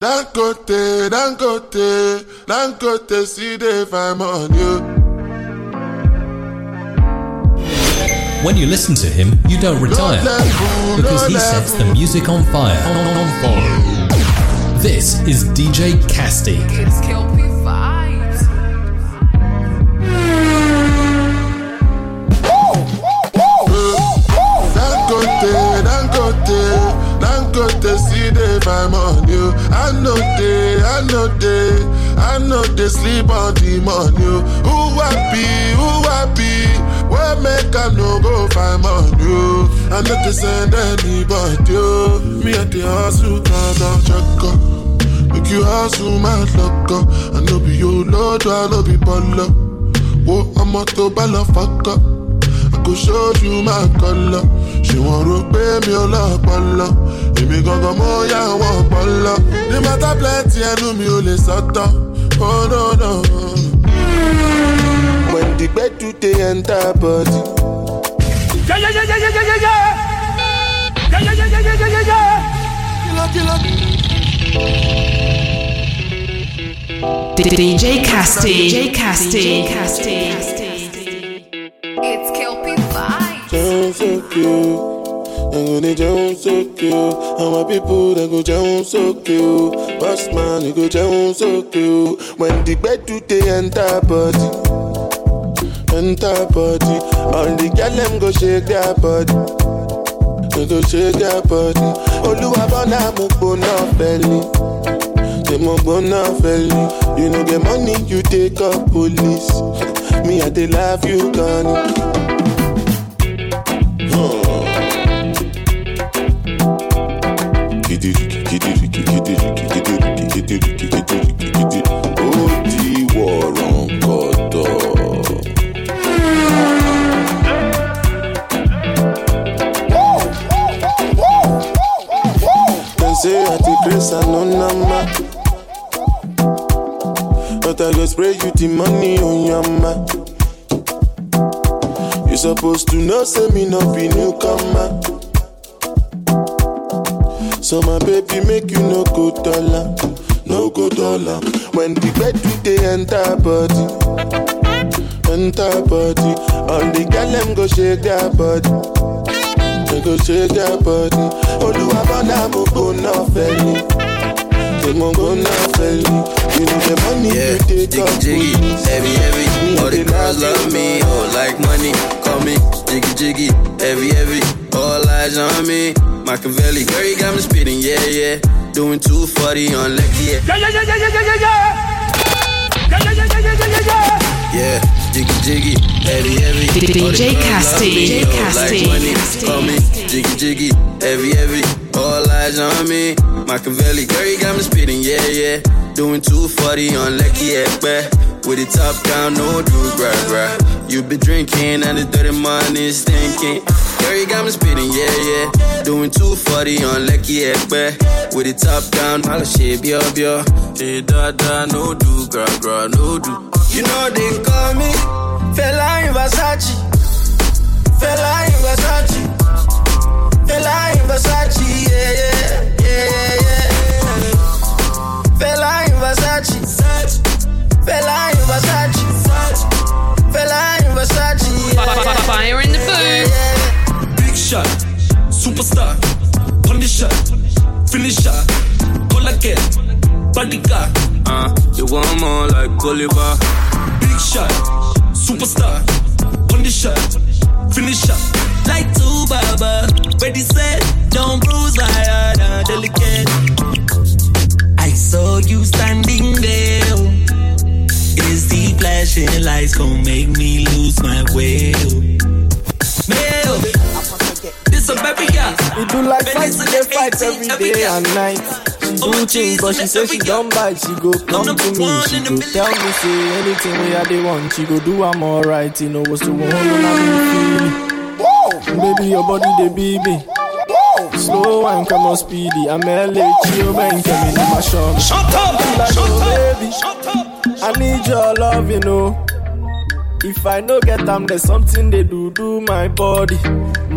Dangote, see if I'm on you. When you listen to him, you don't retire, because he sets the music on fire. This is DJ Casty. It's Kelpie Vibes. Dangote, see if I'm on you. I know they sleep on the money. Who happy? Where make I no go find on you? I know to send anybody. Me at the hustle, cause I'm check up. Make you hustle, my luck up. I know be your lord, I know be baller. Whoa, I'm a to baller, fuck up. I could show you my color. She want to pay me a lot, baller. If me gon' go more, yeah, I want baller. The matter plenty, I know me only sata. Oh no. When the bed do they enter body. Yeah. Killer. DJ Casty. It's Kelpie Vibes. Sound so cute. They go they jump so cute. And my people they go jump so cute. Boss man they go jump so cute. When the bed do they enter body. All the girl them go shake their body. They go shake their body. Oluwabona mo bona belly. They mo bona belly. You know the money you take up police. Me I dey love you gone. Say I take grace and no number, but I go spray you the money on your ma. You supposed to know, say me no be newcomer. So my baby make you no go dollar. When the bed do they enter body. All the girl them go shake their body. They go shake their body. Oluwabona mo go na felly. They mo go na felly. You know the money you take up. Jiggy, heavy. All the girls love me, oh like money. Call me Jiggy, heavy. All eyes on me. Machiavelli, girl, you got me spitting, yeah. Doing 240 on Lecky, yeah. Yeah, Jiggy, heavy. DJ Casty. Like money, call me Jiggy, heavy. All eyes on me. Machiavelli, girl, you got me spitting, yeah. Doing 240 on Lecky, yeah. With the top down, no do, bruh. You been drinking and the dirty money stinking. Girl, you got me spitting, yeah. Doing 240 on Lecky, yeah. With the top down, all the shit, bio. Hey, da, no do, gra, no do. You know they call me Fela in Versace. Fela in Versace, yeah. Fela in Versace. Fire in the booth. Big shot, superstar, condition, finisher, call again, bodyguard. You want more like Oliver. Big shot, superstar, condition, finisher. Like two Baba, ready set, don't bruise my heart, delicate. I saw you standing there. Is the flashing lights gon' make me lose my way? This a baby girl. We do like fight every day and night. She do things, but she say she don't bite. She go come to me, she go tell me say anything we are they want. She go do I'm alright, you know what's the one when I feel. Baby, your body they baby. Slow and come on speedy. I'm LA, chill, man, come in my shop. Shut up! Baby, I need your love, you know. If I no get them, there's something they do my body.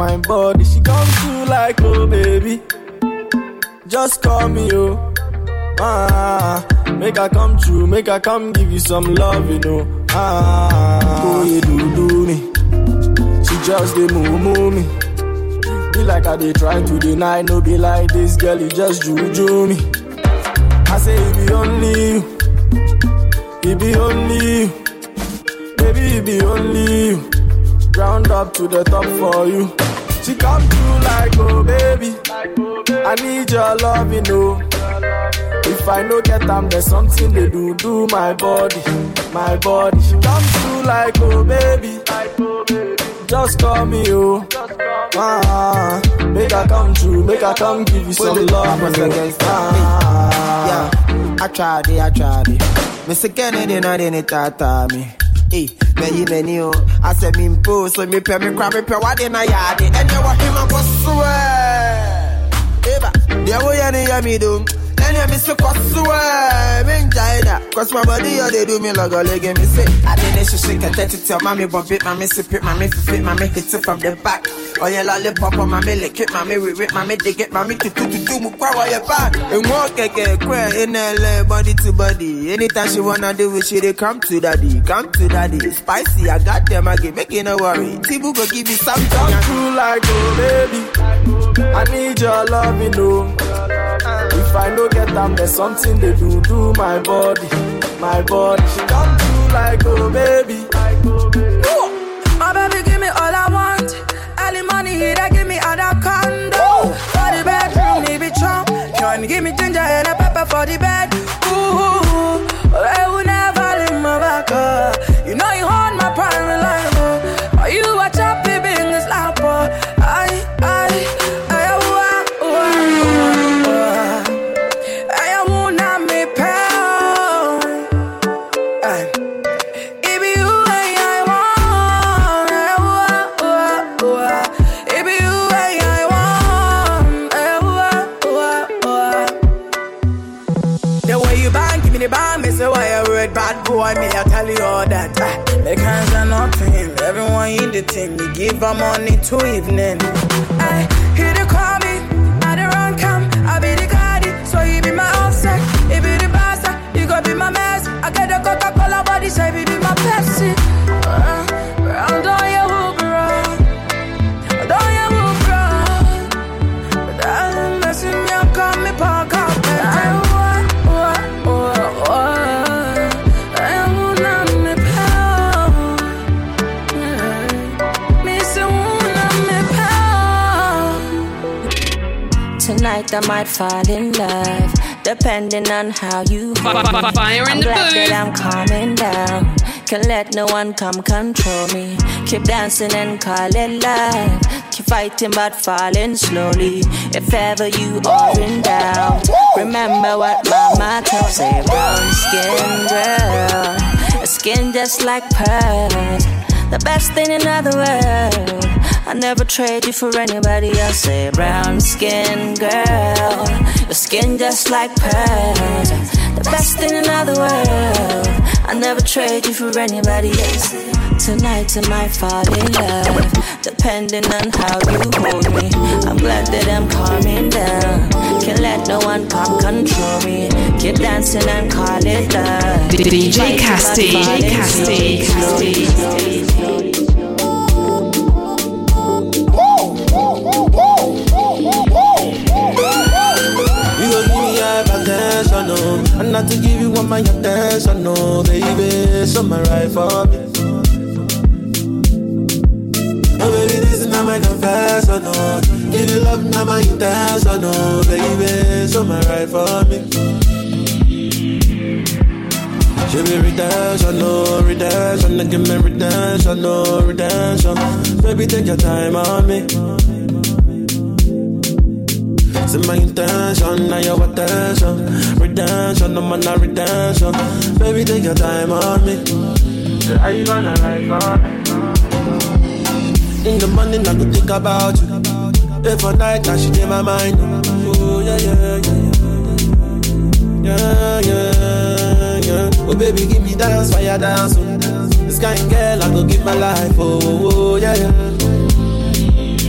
She comes to like, oh baby, just call me, oh. Make her come true, make her come give you some love, you know. Oh, you do me. She just dey move me. Be like I dey try to deny, no be like this girl, you just juju me. I say it be only you, it be only you, baby it be only you. Round up to the top for you. She come through like oh baby, I need your love, you know. If I no get them, there's something they do my body, my body. She come through like oh baby, just call me oh. Make her come true, make her come give you some love. Yeah, I tried it. Mr. Kennedy, I didn't tata me. Hey, many, I said, me impose, so me pay me crap, me pay what in a yard. And you want him up for swear. Eva, the way you me do. And you miss a swear. Me enjoy that. Cause my body, they do me like a leg and me say. I didn't shake a 30 tell mommy, bump it, mommy, sip it, mommy, fit, mommy, hit it from the back. Oh, yeah, lollipop on mommy, lick it, mommy, rip, mommy, dig it, mommy, to me, cry your back. And walk a cry in LA, body to body. Anytime she wanna do it, she they come to daddy. Spicy, I got them, I get making no worry. Tibu go give me some come true like oh baby, I need your love, you know. If I no get them, there's something they do my body, my body. She come through like oh baby. My baby give me all I want. Early money, they give me other condo. For the bedroom, leave it chunk. Can give me ginger and a pepper for the bed. Ooh, I will never leave my back up. You know you hold my prime reliable. Are you a choppy being a slapper? Bad boy, me, I tell you all that. Make hands are nothing. Everyone in the team, you give her money to evening. He dey call me, I dey run come. I be the guardi, so you be my offset. He be the boss, you go be my mess. I get the Coca-Cola body, say he be my Pepsi. Round on your hoop, bro. Don't you hoop, bro. But I'm messing me up, call me park up. Tonight I might fall in love, depending on how you hold me. Fire in the booth. I'm glad that I'm calming down. Can let no one come control me. Keep dancing and call it love. Keep fighting but falling slowly. If ever you are in doubt, remember what mama told. Say brown skin girl, a skin just like pearls, the best thing in the world. I never trade you for anybody else. Say brown skin girl, your skin just like pearls, the best thing in the world. I never trade you for anybody else. Tonight I might fall in love, depending on how you hold me. I'm glad that I'm calming down. Can't let no one come control me. Keep dancing and call it love. DJ Casty. Attention, no, and not to give you all my attention, no, baby. So my right for me. Oh, baby, this is not my confession, no. Give you love, not my intention, no, baby. So my right for me. Give me redemption, no redemption. Give me redemption, no redemption. Baby, take your time on me. See my intention, now your attention. Redemption, no man, not redemption. Baby, take your time on me. Are you gonna ride for me? In the morning, I could think about you. Day for night, now she in my mind. Oh, yeah. Oh, baby, give me dance, fire dance. This kind of girl, I go give my life. Oh, yeah.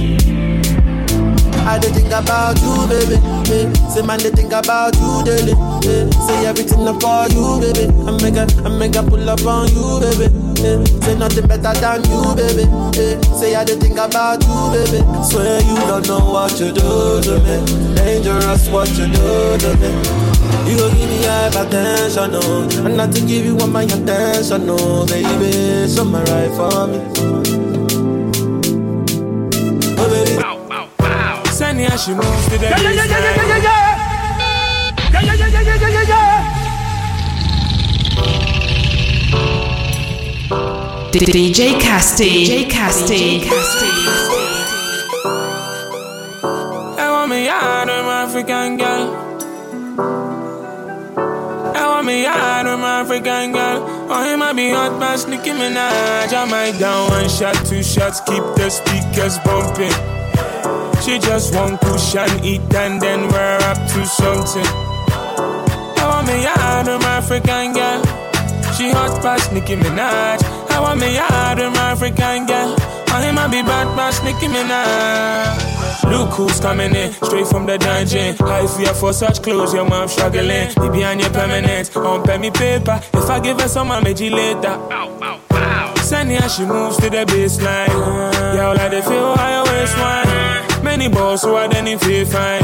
I dey think about you, baby. Say man, they think about you daily. Say everything up for you, baby. I make a pull up on you, baby. Say nothing better than you, baby. Say I don't think about you, baby. Swear you don't know what you do to me. Dangerous what you do to me. You gon' give me hypertension, no. And not to give you all my attention, no, baby. Something right for me. Oh, baby. Send her, she moves to the baseline. DJ Casty. I want me out of my African girl. I want me out of my African girl. Oh, he might be hot past Nicki Minaj. I might down 1 shot, 2 shots, keep the speakers bumping. She just want push and eat and then we're up to something. I want me out of my African girl. She hot past Nicki Minaj. I want me out of my African girl. Oh, he might be bad past Nicki Minaj. Look who's coming in, straight from the dungeon. I fear for such clothes, your mom struggling. He behind your permanent, on pay me paper. If I give her some, I'll make you later. Send her, she moves to the baseline. Y'all like they feel higher waistline. Many balls who are then in feel fine.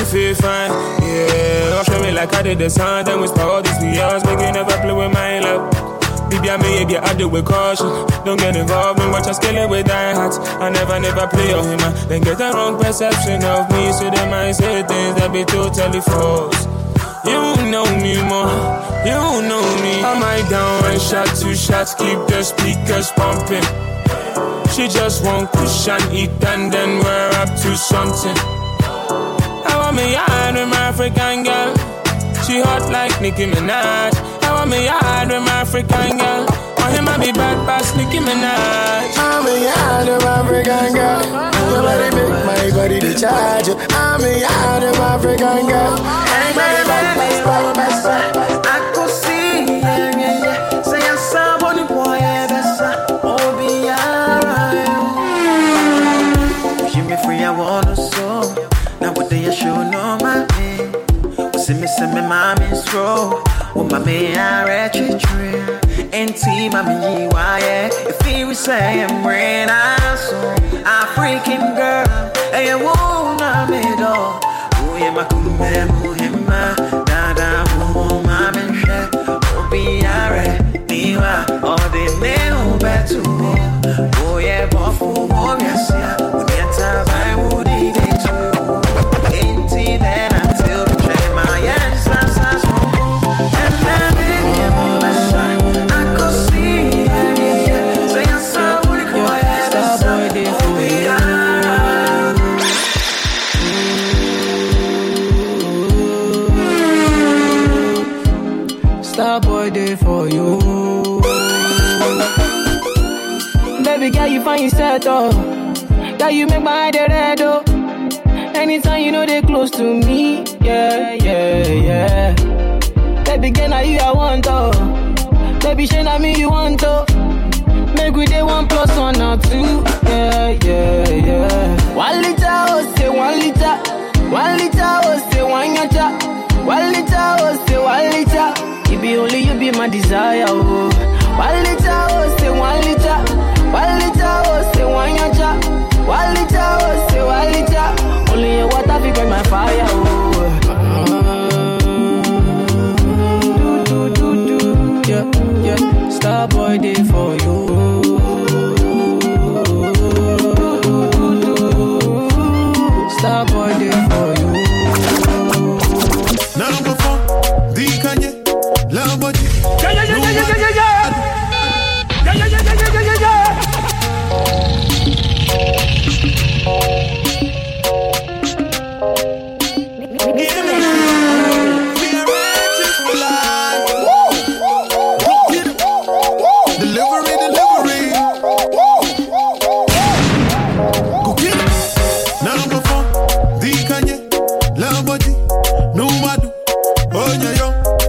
Yeah, show me like I did the sound. Then whisper all these years, make you never play with my love. Baby, I may I do with caution. Don't get involved in watch I scale it with die hats. I never play on him, then get the wrong perception of me. So they might say things that be totally false. You know me more, you know me. I might down 1 shot, 2 shots, keep the speakers pumping. She just want push and eat and then we're up to something. I want me out with my African girl. She hot like Nicki Minaj. I want me out with my African girl. Oh, he might be bad past Nicki Minaj. I'm a out of my African girl. Nobody make my body to charge. I'm a out of my African girl. I could see, yeah. Say I saw one boy, oh, be alright. Give me free, I wanna so. Now what they show no my name. See me, mommy's scroll. With my man, I read your tree. And see, mommy, why, if he was saying, rain, I saw a freaking girl. Hey, you won't know me, though. Oh, yeah, my cool man, oh, him, Dada, oh, my man, shit. Oh, be alright. Niwa, all the men, back to me. Oh, yeah, but for more, yes, yeah. When you're tired, I would eat it too. Ain't see that until the train, my ass, and then I could see, yeah. Say I saw what it was. Starboy day for you. Starboy day for you. Baby girl, you find yourself, oh. Girl, you make my head red, oh. Anytime you know they close to me, yeah. Baby girl, now you I want, oh. Baby, shey na me you want, oh. Make we day 1 + 1 or 2, yeah. 1 liter, oh, say 1 liter. 1 liter, oh, say 1 yacha. 1 liter, oh, say 1 liter. It be only you be my desire, oh. 1 liter, oh, say 1 liter. 1 liter, oh, say 1 yacha. 1 liter, oh, say 1 liter. Only your water be burn my fire, oh. Yeah. Starboy day for you. Starboy day for you. Number 4, the Kanye, love body. Number 4, the Kanye, love body. No madu, oh yeah yo.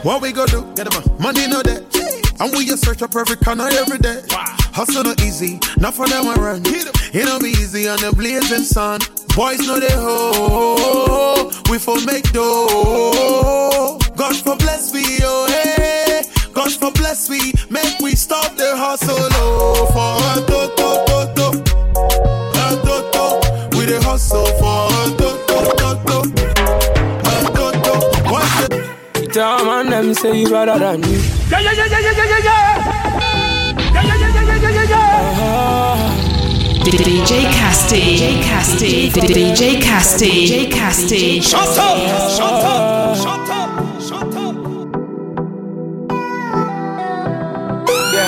What we go do? Get them on. Money no debt. And we just search up every corner every day. Hustle no easy, not for them I run. It don't be easy on the blazing sun. Boys know they ho. We for make dough. God for bless we, oh hey. God for bless we. Make we stop the hustle, oh. For a do. We the hustle for a do. Tell man them say you better than me. Yeah. DJ Casty. Shut up. Yeah.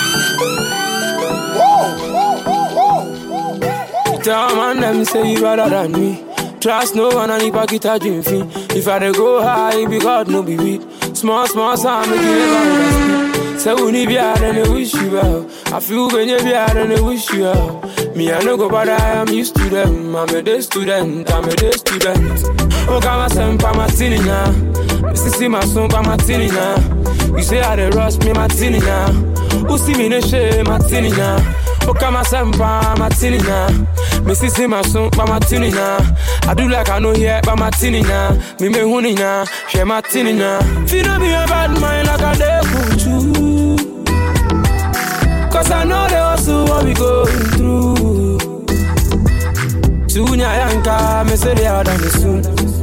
Tell man them say you better than me. Trust no one and if I get a dream fee. If I go high, be God no be weak. Small sound make you never understand. Say we need be hard and they wish you well. I feel when you be hard and they wish you well. Me I no go but I am used to them. I'm a day student. Oh come on, son, pa martini now. Missy see my son, pa martini now. You say I dey rush me martini now. Who see me no shame martini now. Oh come on, son, pa martini now. Missy see my son, pa martini now. I do like I know here, pa martini now. Me honey now, share martini now. Feel no be a bad mind like I dey put you. Cause I know they also what we going through. Soon yanka, me say they are done soon.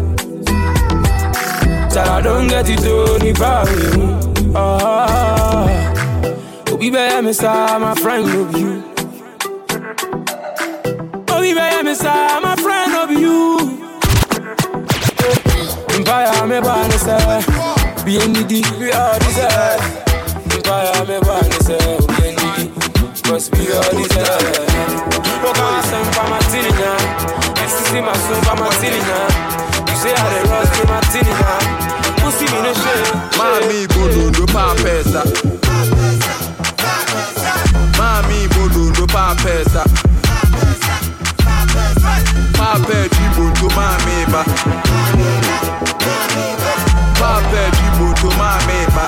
Till I don't get it done, if I will. Be better, me say my friend of you. Be better, me say my friend of you. Empire, me ban say, be in the deep, we all deserve. Empire, me ban say, be in the deep, cause we all deserve. Look at my son, pa martini now. This is my son, pa martini now. You say I dey rush me martini now. Pussy me no shame. Mami bolundo pa pesa. Mami bolundo pa pesa. Pape jibuto mami ba. Pape jibuto mami ba.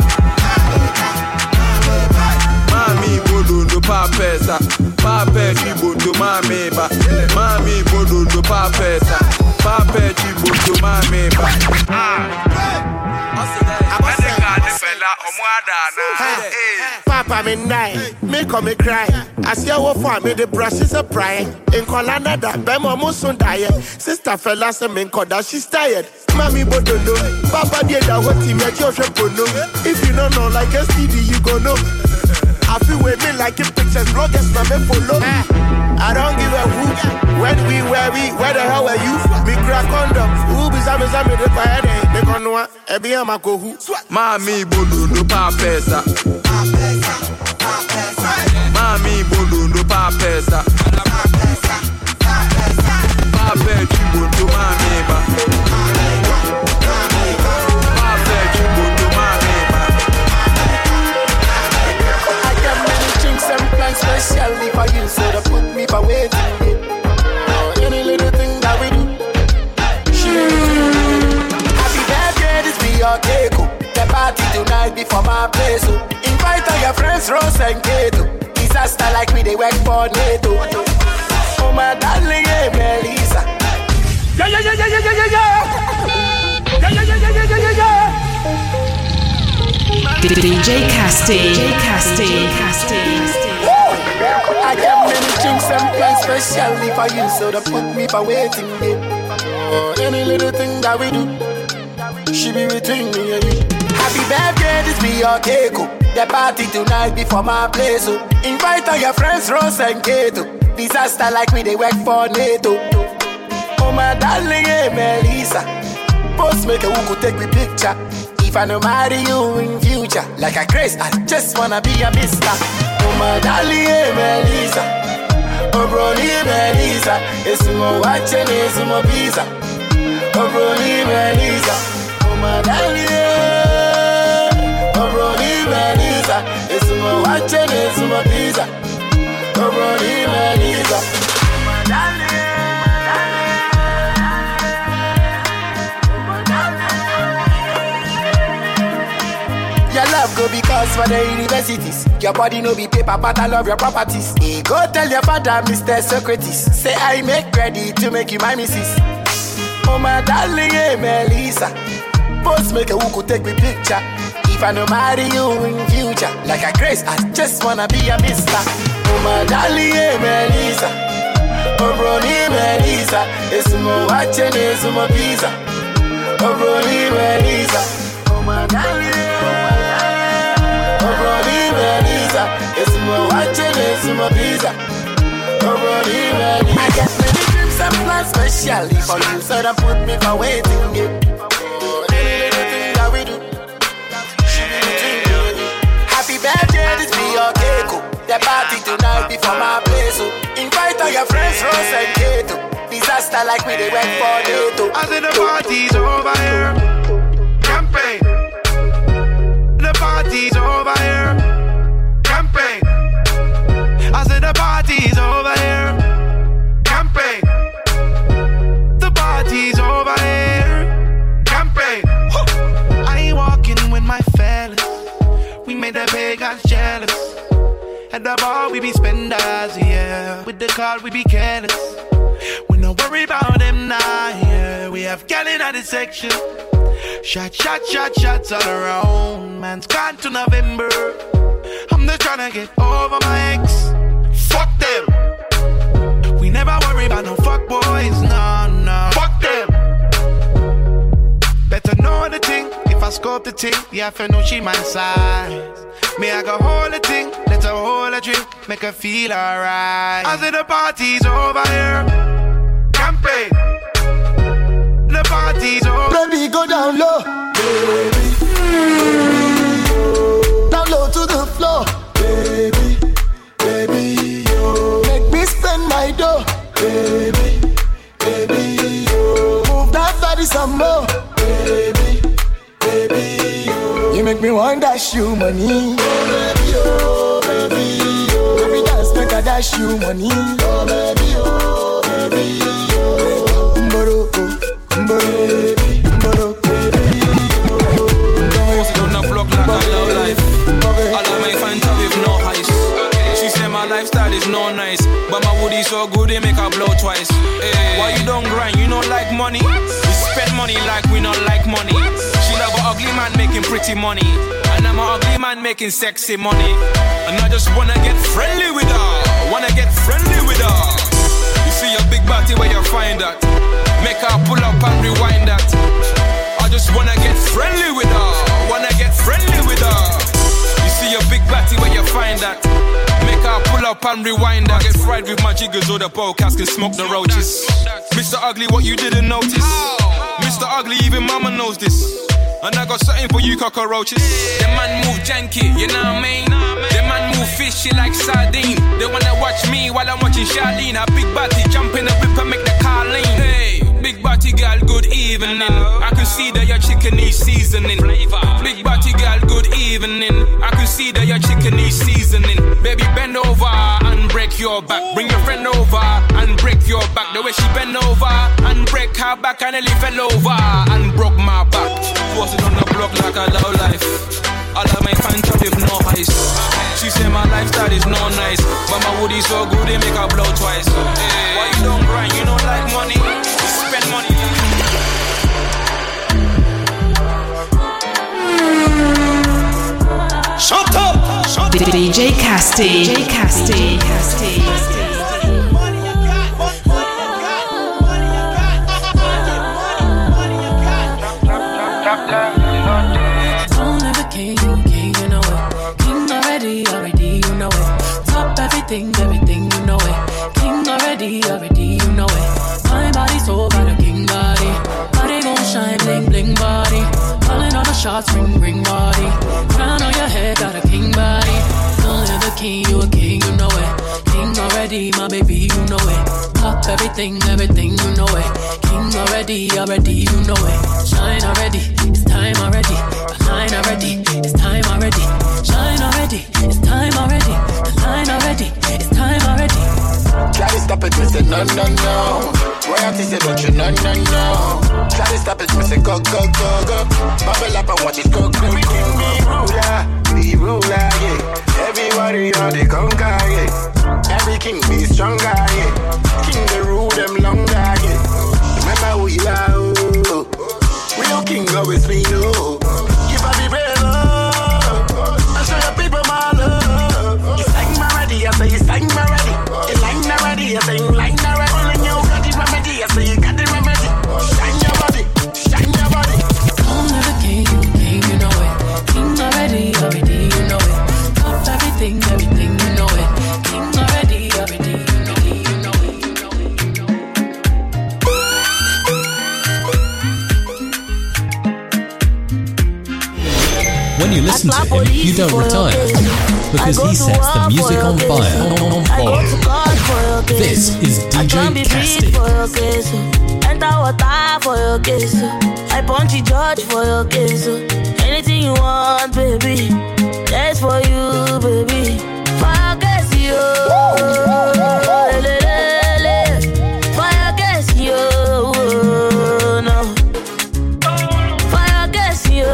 Mami bolundo pa pesa. Pape jibuto mami ba. Mami bolundo pa pesa. Pape jibuto mami ba. Papa me night, me come me cry. I see how far me the brush is a pry. In Colorado, Bema Musun diet. Sister fella say me koda, she's tired. Mami bodono, Papa did that what he made your shapono. If you don't know like STD, you go know. I feel with me like in pictures, rockets, na me follow. I don't give a hoot. When we, where the hell are you? Me crack condom. Who be zame the fire day? They gon' know Ebi Amako who? Mami bolundo pa pesa. Mami bolundo pa pesa. Pape chibundo mami ba. Pape chibundo mami ba. I got many drinks and plans specially for you, so they put me for waiting. Any little thing that we do, happy birthday, this be your cake. The party tonight before my place. Invite all your friends, Rose and Kato. Disaster like me, they work for NATO. Oh my darling, hey Melissa. Yeah. DJ Casty. I got many drinks and plans specially for you, so they put me for waiting. Any little thing that we do, she be between me and you. Happy birthday, this be your cake. The party tonight before my place. Invite all your friends, Rose and Kato. Disaster like me, they work for NATO. Oh my darling, hey Melissa. Post make a who could take me picture. If I no marry you in future, like a grace, I just wanna be a mister. Oh my darling, hey Melissa. Oh brony Melissa. It's more watching, it's more pizza. Oh brony Melissa. Oh my darling, oh brony Melissa. It's more watching, it's more pizza. Oh brony Melissa. Oh my darling. love go because for the universities. Your body no be paper, but I love your properties. Hey, go tell your father, Mr. Socrates. Say I make ready to make you my missus. Oh my darling, hey Melissa. Post make a who could take me picture. If I no marry you in future, like a grace, I just wanna be a mister. Oh my darling, hey Melissa. Oh Brony Melissa. It's more watching, it's more pizza. Oh Brony Melissa. Oh my darling. Oh Brony Melissa. It's more watching, it's more pizza. Oh Brony Melissa. I get many dreams and plans specially for you, so don't put me for waiting. Yeah. This be your cake. The party tonight before my place. Invite all your friends, Rose and Kato. Disaster like me, they went for NATO. I said the party's over here. Campaign. The party's over here. Campaign. I said the party's over here. Campaign. The party's over here. Campaign. I ain't walking with my fellas. We made the pagans jealous. At the bar we be spenders, yeah. With the car we be careless. We no worry about them now, yeah. We have gal in the section. Shots all around. Man's gone to November. I'm just tryna get over my ex. Fuck them. We never worry about no fuck boys, no. Fuck them. Better know the thing. If I scope the thing, yeah, I know she my size. Me, I go hold the thing, let her hold a drink, make her feel alright. I said the party's over here. Campaign. The party's over. Baby, go down low. Baby. Down low to the floor. Baby, yo. Make me spend my dough. Baby, yo. Move that body some more. Baby, yo. You make me want dash you money. Oh, baby, yo. Every dance make I dash you money. Oh, baby, yo. Mboro, on the block like I love life. All of my fans have with no ice. She said my lifestyle is no nice, but my woody so good they make her blow twice. Hey, why you don't grind? You don't like money? We spend money like we don't like money. She love an ugly man making pretty money, and I'm an ugly man making sexy money. And I just wanna get friendly with her. Wanna get friendly with her. You see your big body where you find that. Make her pull up and rewind that. I just wanna get friendly with her. Wanna get friendly with her. You see your big body where you find that. Make her pull up and rewind that. Get fried with my jiggers or the bowcats can smoke the roaches. Mr. Ugly, what you didn't notice. Mr. Ugly, even mama knows this. And I got something for you cockroaches. The man move janky, you know what I mean? The man move fishy like sardine. They wanna watch me while I'm watching Charlene. Her big body jump in the whip and make the car lean. Hey, big body girl, good evening. I can see that your chicken needs seasoning. Big body girl, good evening. I can see that your chicken needs seasoning. Baby, bend over and break your back. Bring your friend over and break your back. The way she bend over and break her back, I nearly fell over and broke my back. Posted on the block like a low life. All of my fans have with no ice. She say my lifestyle is no nice, but my woody so good they make her blow twice. Hey, why you don't grind? You don't like money? You spend money. Shut up! DJ Casty. DJ Casty. Don't ever king, you know it. King already, you know it. Top everything, you know it. King already, you know it. My body so got a king body. Body gon' shine, bling, bling body. Calling all the shots, ring, body. Crown on your head, got a king body. Don't ever king, you a king, you know it. King already, my baby, you know it. Top everything, you know it. King already, you know it. Shine already, it's time already. Line already, it's time already. Shine already, it's time already. The line already, it's time already. Try to stop it, me say no. Royalty say don't you no. Try to stop it, me say go. Bubble up and watch it go. the ruler, yeah. Everybody on the conquer, yeah. Every king be stronger, yeah. King they rule them longer, yeah. Remember we love, real king always be no. Give up the brave, I show your people my love. You sang my ready, I say you sang my ready. You line already, I say you line already. When you got the remedy, I say you got the remedy. Shine your body, shine your body. I'm never king, you know it. King already, you know it. Top everything, you know it. King already, you know it. When you listen to him, you don't retire, because he sets the music on fire. This is DJ Casty. Enter water for your case. I punch the judge for your case. Anything you want, baby, that's for you, baby. Fire case, you. Fire case, you. No. Fire case, you.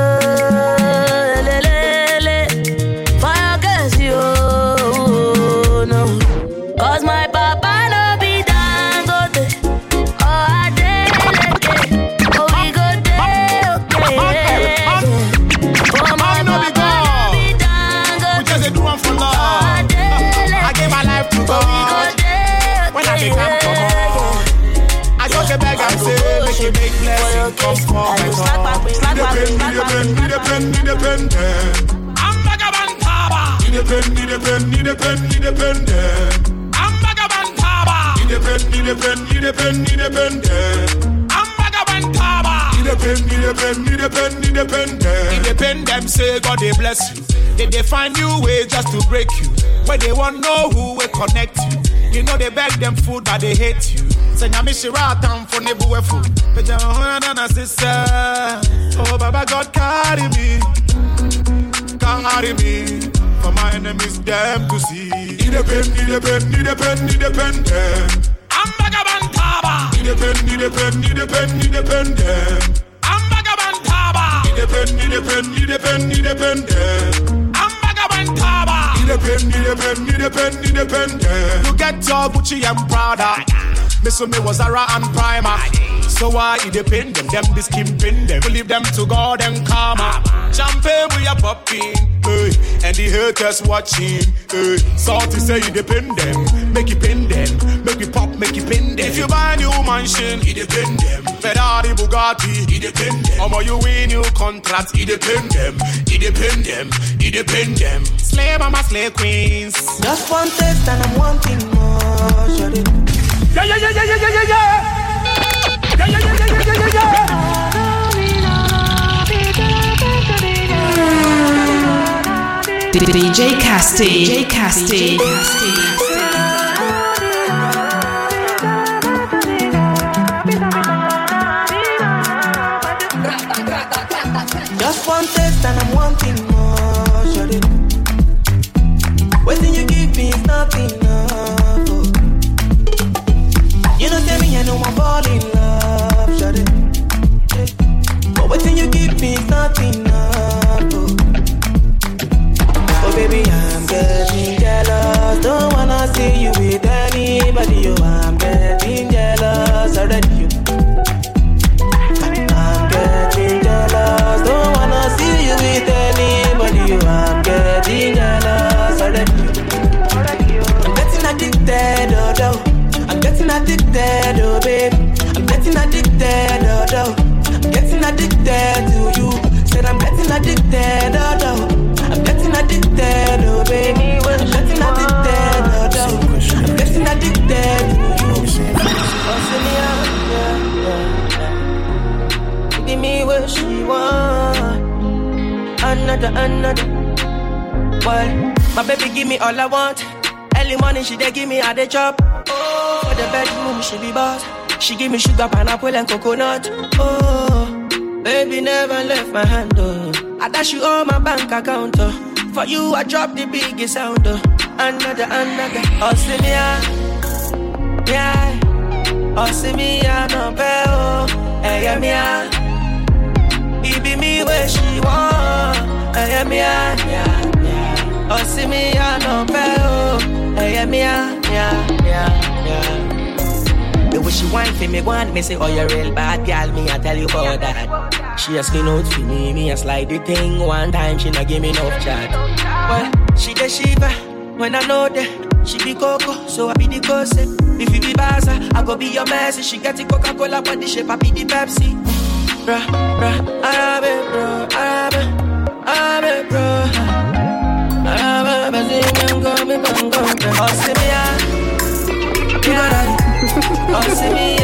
Fire case, you. No. Cause my papa no be Dangote. Make blessing come for independent. I'm Vagabond Taba. Independent. I'm Vagabond Taba. Independent. I'm Vagabond Taba. Independent. Say God they bless you. They find new ways just to break you. Where they want know who will connect you. You know they beg them food but they hate you. Say na me shira town for nebu food. Pejana sister. Oh Baba God carry me. For my enemies them to see. Independent. I'm Vagabond Taba. Independent. I'm Vagabond Taba. Independent. I'm Vagabond Taba. Independent. You get your Gucci and Prada. Me was Zara and Primark. So why independent? Them this skimping them. Leave them to God and karma. Champagne we are popping, and the haters watching. Salty say independent. Make it pin them. Make it pop, make it pin them. If you buy a new mansion, independent. Ferrari, Bugatti, independent. Omo you win new contracts, independent. Slave mama, slave queens. Just one taste and I'm wanting more. Shut it. Yeah. DJ Casty. Just one taste and I'm wanting more. Shut it. Waiting you give me is not enough. Oh. You know tell me I know I'm falling in love. Shut it. Yeah. But waiting you give me is not enough. Oh baby I'm getting jealous. Don't wanna see you with anybody. Oh I'm getting jealous already. I'm getting jealous. Don't wanna see you with anybody. Oh I'm getting jealous already. I'm getting addicted, oh. I'm getting addicted, oh baby. I'm getting addicted, oh. I'm getting addicted to you. Said I'm getting addicted, oh. I'm getting addicted, oh baby. I'm getting addicted, oh. I'm getting addicted to you. Give me what she want. Another. Well, my baby give me all I want. Early morning she dey give me a day chop. Oh, for the bedroom she be boss. She give me sugar, pineapple and coconut. Oh, baby never left my hand. Oh, I dash you all my bank account. Oh, for you I drop the biggest sound. Oh, another. Oh, see me yeah. Oh, see me no pay. Oh, hey me It be me where she want. Hey yeah. Oh, see me, I know better. Hey, yeah. The way she whine for me, want me say, oh, you're real bad girl, me, I tell you about that. She a skin out for me a slide the thing. One time, she not give me enough chat. Well, she the shiva, when I know that. She be coco, so I be the gossip. If you be Baza, I go be your Messi. She get the Coca-Cola, but the shape, I be the Pepsi. Arabe, bro. Oh, see me, oh, see me,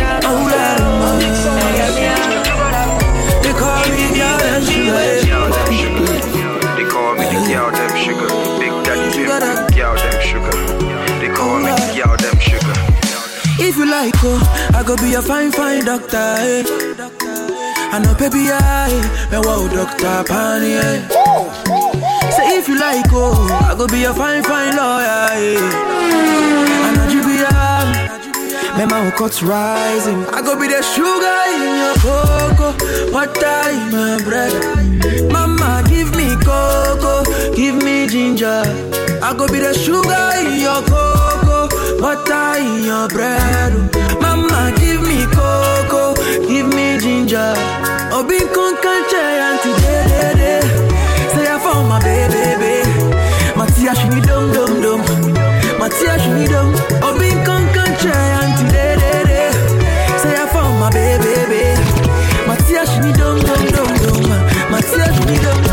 they call me the girl, them sugar. They call me the girl, them sugar. Big daddy, big girl, them sugar. They call me the girl, them sugar. If you like, oh, I go be a fine doctor, eh. I know, baby, me wow, Dr. Pani, eh. Say if you like, oh, I go be a fine lawyer, eh. I know you be me my cuts rising. I go be the sugar in your cocoa, butter in my bread. Mama, give me cocoa, give me ginger. I go be the sugar in your cocoa, butter in your bread. Mama, give me cocoa, give me ginger. Obi con canche anti de. Say I found my baby. Matia she need dum. Matia she need dum. Obi con canche anti de. Say I found my baby. Matia she need dum. Matia she need dum.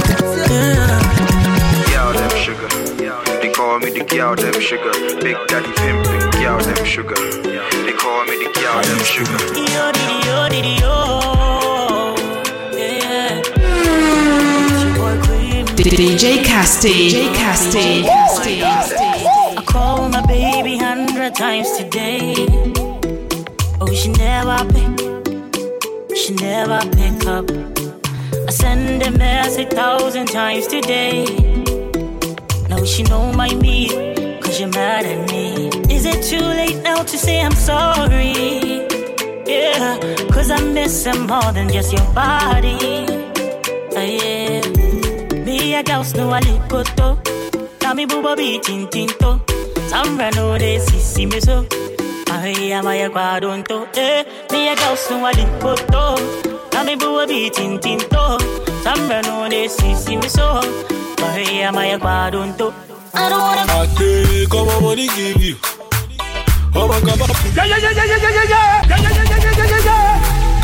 Girl them sugar. They call me the girl them sugar. Big daddy pimpin', girl them sugar. They call me the girl them sugar. DJ Casty. I call my baby 100 times today. Oh, she never pick up. I send a message 1,000 times today. Now she know my me, cause you're mad at me. Is it too late now to say I'm sorry? Yeah, cause I miss him more than just your body. Yeah. Me a ghost no a lipoto. Now me booba be tinto. Some rano de see me so. I am a quadonto. Me a ghost no a lipoto. Now me booba be tinto. Some rano de see me so. I am a quadonto. I don't wanna. I take all my money give you. Oh my God. Yeah.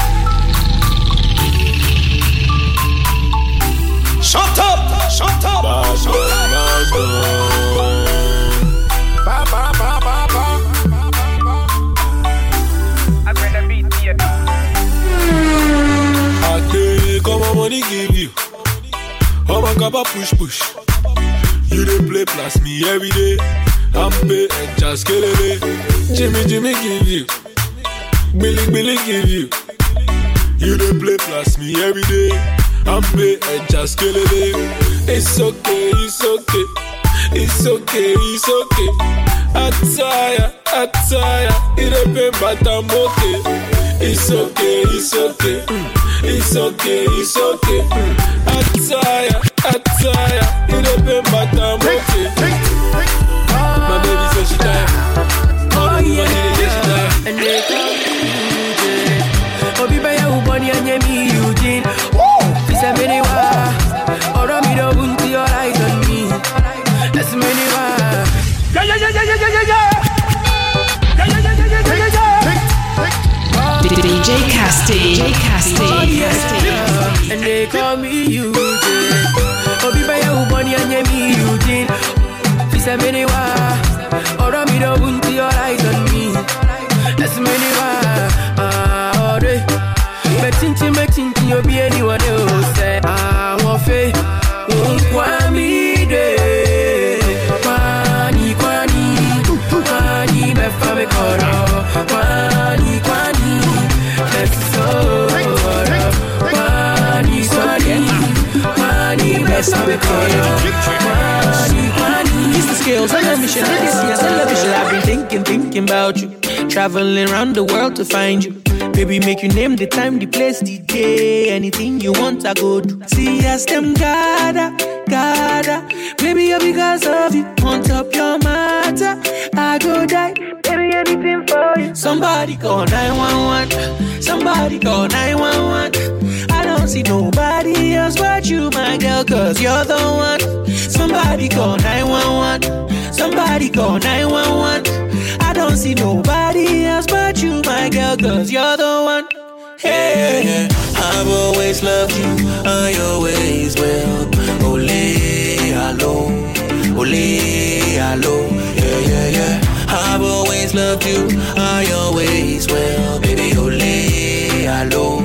Shut up! I take all my money give you. Oh my God, push. You dey play plus me every day. I'm pay and just kill it. Jimmy give you. Billy give you. You dey play plus me every day. I'm pay and just kill it. It's okay. I tire. It a pain, but I'm okay. It's okay. I tire. It a pain, but I'm okay. My baby says she tired. Oh yeah, she tired. And they come. Obi baya uboni anyemi Eugene. It's a mini wa. Oro mi do bunti your eyes on me. That's mini wa. Yeah. DJ Casty. Oh, yeah. And they call me Eugene. Obi baya uboni anyemi Eugene. It's a mini wa. Oro mi do bunti your eyes on me. That's mini wa. Ore. Metinti, you'll be anyone else. I want faith. Kwani de. Kwani, me fame koro. Kwani, let's so. Kwani, me fame koro. Kwani, it's the skills and the mission. I've been thinking about you. Traveling around the world to find you. Baby, make you name the time, the place, the day. Anything you want, I go do. See, yes, them gather. Baby, because of you, on top your matter, I go die. Baby, anything for you. Somebody call 911. Somebody call 911. I don't see nobody else but you, my girl, cause you're the one. Somebody call 911. Somebody call 911. I don't see nobody else but you, my girl, cause you're the one. Hey, I've always loved you, I always will. Ole, allo, yeah. I've always loved you, I always will. Baby, ole, allo,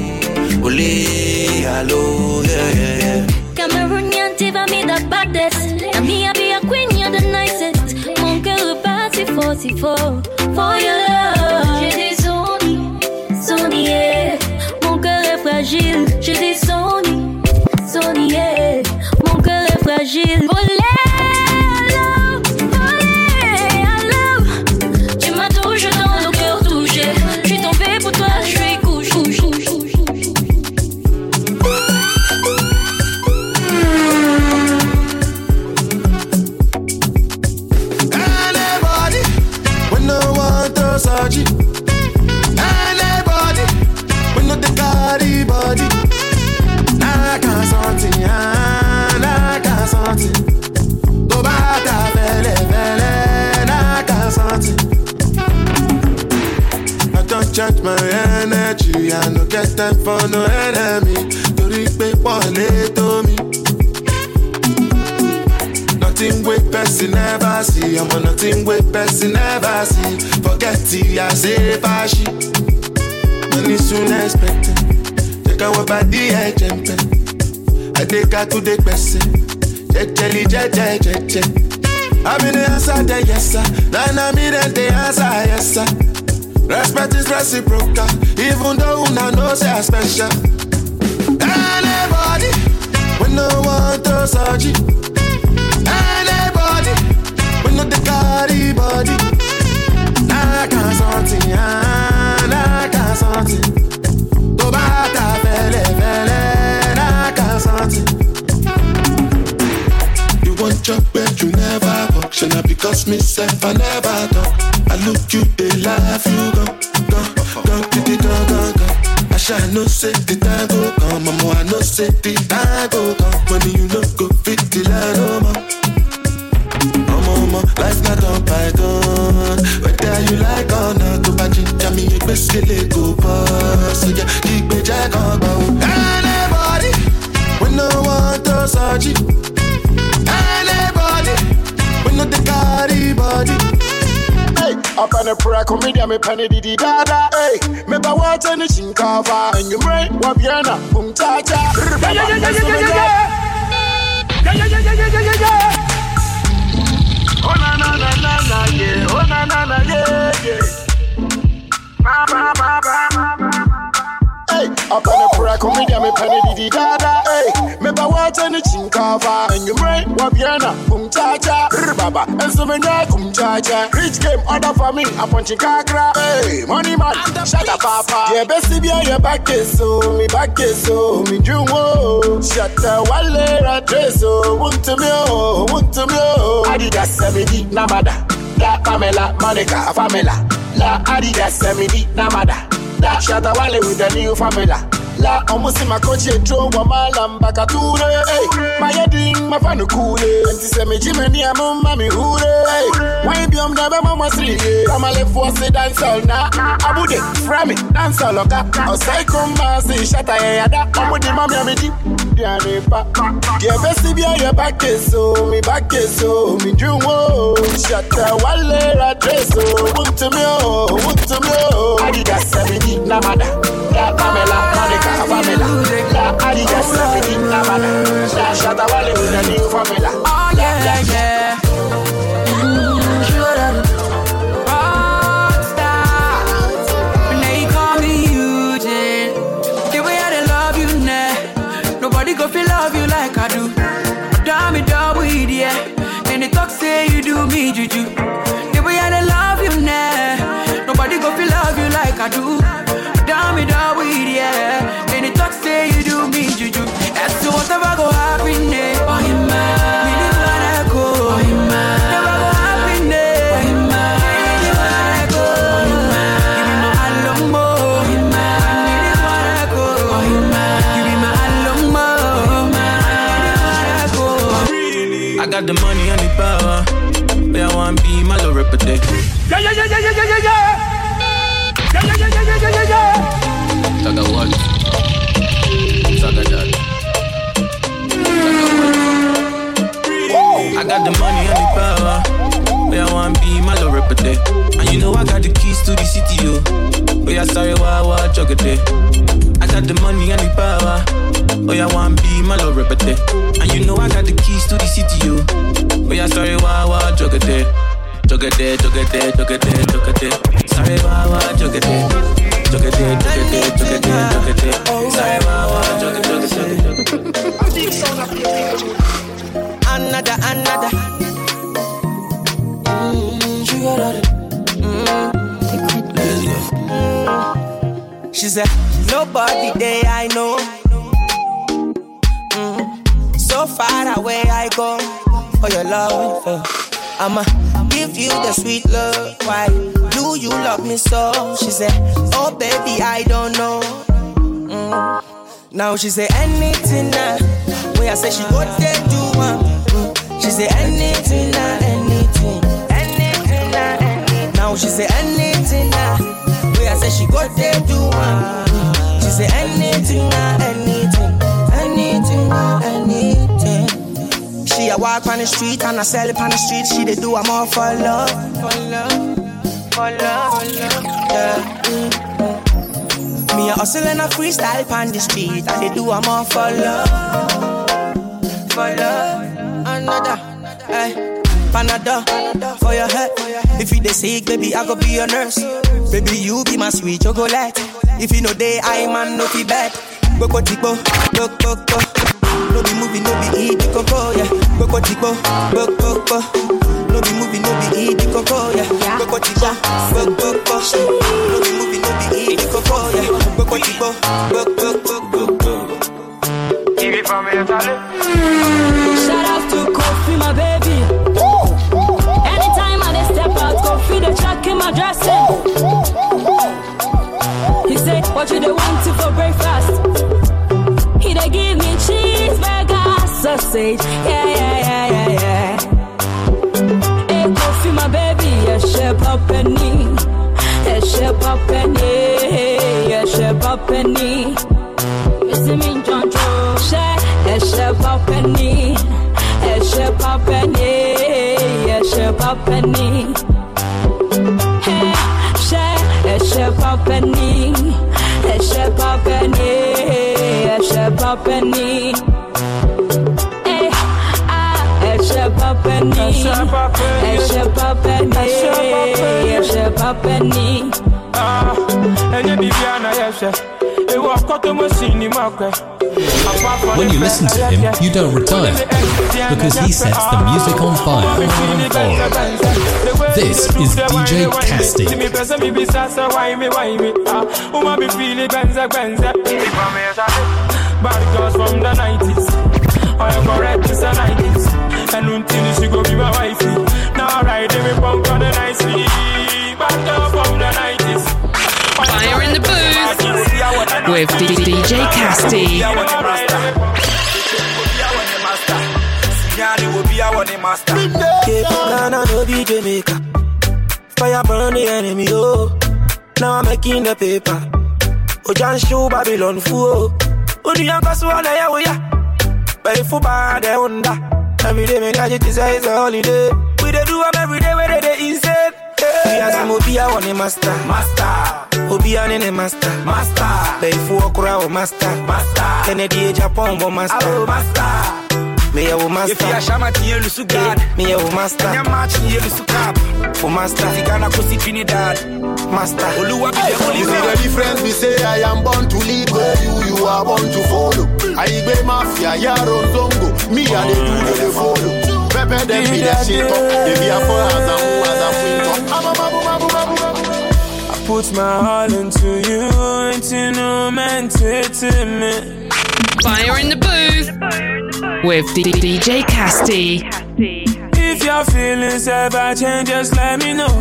yeah. Cameroonian diva me the baddest. And me I be a queen, you're the nicest. Mon cœur parti for your love. J'ai des Sony, yeah. Mon cœur est fragile. J'ai des Sony, yeah. Mon cœur est fragile. Volé, allô. Tu m'as touché dans le cœur touché. Je suis tombée pour toi, je suis couche. Anybody, when no one throws at you. Anybody, when no the body. I can't something. Go back to belle, I can't something. I don't charge my energy, I no get time for no enemy. To repay one to me. Nothing with person never see. I'm on nothing with person never see. Forget it, I say fashi. Money soon expected. Take our body, I jump. I take her to the person. Jelly. I'm in the answer, the yes, sir. Then I'm in the answer, yes, sir. Respect is reciprocal, even though I know say special. Anybody, when no one throws at you. Anybody, when no the carry body. I can't something. Go back to belle, I can't something. You want your bed, you never walk. Shall I because myself, I never talk. I look you, they laugh, you go. I shall no say the time go come. Mama, I no say the time go come. Money you no go fit the line, no more. Mama, life not on python. Whether you like or not, go back to me, you best get it go pass. So yeah, keep me jack on. Anybody, when no one throws at you. Anybody, when no the carry body. Hey, up on the prayer comedian, me penny didi dada. Hey, me ba watch any shinkava and you break wabiana, cha. Yeah. Oh na yeah. Oh na yeah. Hey, up on the prayer comedian, me penny didi dada. Hey, me ba watch any chinkava and you break wabiana, cha. Baba, and so many cha. Rich game order for me, a punching kakra. Hey, money man, shut up, papa. Yeah, best be your back is so, me dream. Shut the wale ratreso, want to me. Adidas 70 namada. La Pamela, Monica, Famela. La Adidas 70 namada. La Shatta Wale with the new famila. La almost my coach drove a malam bakature. Hey, my heading, my fan cool. And this is me Jimmy, I'm mommy hure. Hey, why be on the mama sleep? I'm a left for say dance all now. Abude, Frame, dance all loca. I'll say come and say Shatta Yada. I'm with the mommy, I'm deep. Yeah, best be your back is so, me dream. Shatta Wale ratreso, want to me. Adidas 70 namada. La Pamela, Monica, Famela. La Adidas 70 namada. La Shatta Wale with the new famila. Oh yeah. Rockstar. When they call me Eugene, the way I love you now, nobody go feel love you like I do. Damn it, double yeah. And they talk say you do me juju. The way I love you now, nobody go feel love you like I do. Damn it, got the money and the power. But I want to be my little rapper day. Yeah. Saga what? Saga that. I got the money and the power. But I want to be my little rapper day. And you know I got the keys to the city, yo. But I sorry, why juggle day. I got the money and the power. Oh, yeah, one be my love repete. And you know I got the keys to the city, yo. Oh, yeah, sorry, why, jugate. Jugate. Sorry, why, jugate. Jugate. Sorry, why, jugate. Another. She got it. Let's go. She said, nobody there I know. So far away I go for your love. I'ma give you the sweet love. Why do you love me so? She said, oh baby, I don't know. Now she said, anything now. When I say she go there do one. She said, anything now, anything. Now she said, anything now. When I say she go there do one. She said, anything now, anything. She a walk on the street and I sell it on the street. She they do I'm all for love. Yeah. Me a hustle and a freestyle on the street and they do I'm all for love. Another, Panada for your head. If you dey sick, baby, I go be your nurse. Baby, you be my sweet chocolate. If you know day, I man no be bad. Go. No be movie, no be eat the cocoa, yeah. Go. No be movie, no be eat the cocoa, yeah. Go. No be movie, no be eat the cocoa, yeah. Go. Give it from me, Charlie. Shout out to Kofi, my baby. Anytime I step out, Kofi the track in my dressing. He say, what you they want to for breakfast? He they give me cheeseburger, sausage, yeah. Hey, Kofi, my baby, yeah, shape up penny, yeah, shape up penny. You see me, John Joe, yeah, shape up penny, yeah, shape up penny. Hey, shape up penny. Shape up penny. Hey, shape up penny. And you be Viana, yes, it was got to machine in my When you listen to him, you don't retire, because he sets the music on fire. This is DJ Casty. Bad girls from the 90s. I am correct, it's the 90s. And until she go be my wifey. Now ride me punk on the nicely. Bad girl from the 90s. Fire in the booth with DJ Casty. Cape Town no be Jamaica. Fire burn the enemy, oh. Now I'm making the paper. Ojan show Babylon fool. Odi yanka swala ya we ya. But if you bad they under. Every day me gadget is a holiday. We dey do 'em every day where they insane. Yes, I'm Obia one a master. Obia nene master. But if you walk around master. Kennedy Japan bo master. Me a master. If you are Shamati you lusu God. Me a master. Nya match you lusu cap. For master. Zigana kosi Trinidad. Master. Oluwa be the only. You see the difference? We say I am born to lead, where you are born to follow. I be mafia, yaro zongo. Me and they do they follow. Pepe them be the shit up. They be a for us and who has a free I put my all into you, into no man to me. Fire in the booth with DJ Casty. If your feelings ever change, just let me know.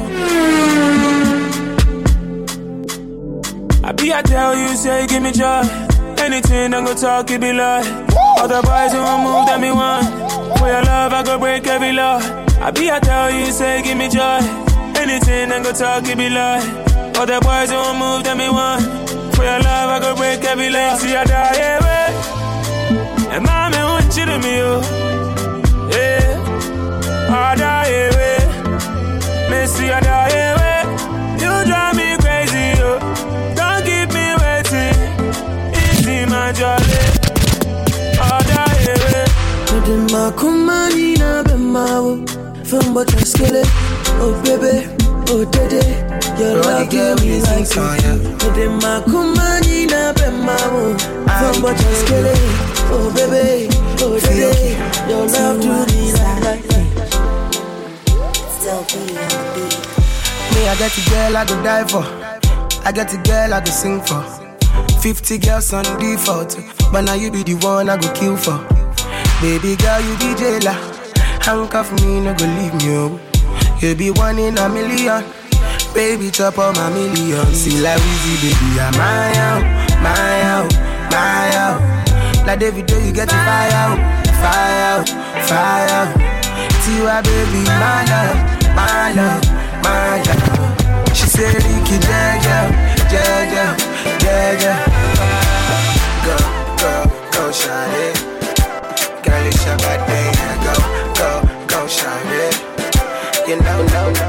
I be a tell you, say give me joy. Anything I'm gonna talk, it be like. Other boys who won't move, that me want. For your love, I I go break every law. I tell you, say, give me joy. Anything I go talk, give me lie. All the boys won't move, tell me one. For your love, I go break every law. See, I die away. And mommy want you to me, oh. Yeah. I die away. Missy, I die away. You drive me crazy, oh. Don't keep me waiting. Easy, my jolly. I die away. Dema kumani na bemawo Fembo chaskele Oh baby, oh dede Your love give me like Dema kumani na bemawo Fembo chaskele Oh baby, oh dede Your love do me like Still be on the beat. Me, I get a girl I go die for I get a girl I go sing for 50 girls on default But now you be the one I go kill for Baby girl, you be jailer. Handcuff me, no go leave me, oh. You be one in a million. Baby, chop on my million. See like Weezy, baby, I'm my out, my out, my out. Like David, you get the fire out, fire out, fire out. Tiwa, baby, my love, my love, my love. She said, Ricky, Jaja, Jaja, Jaja. Go, go, go, shawty. Girl, it's your birthday, go, go, go, shine it. You know.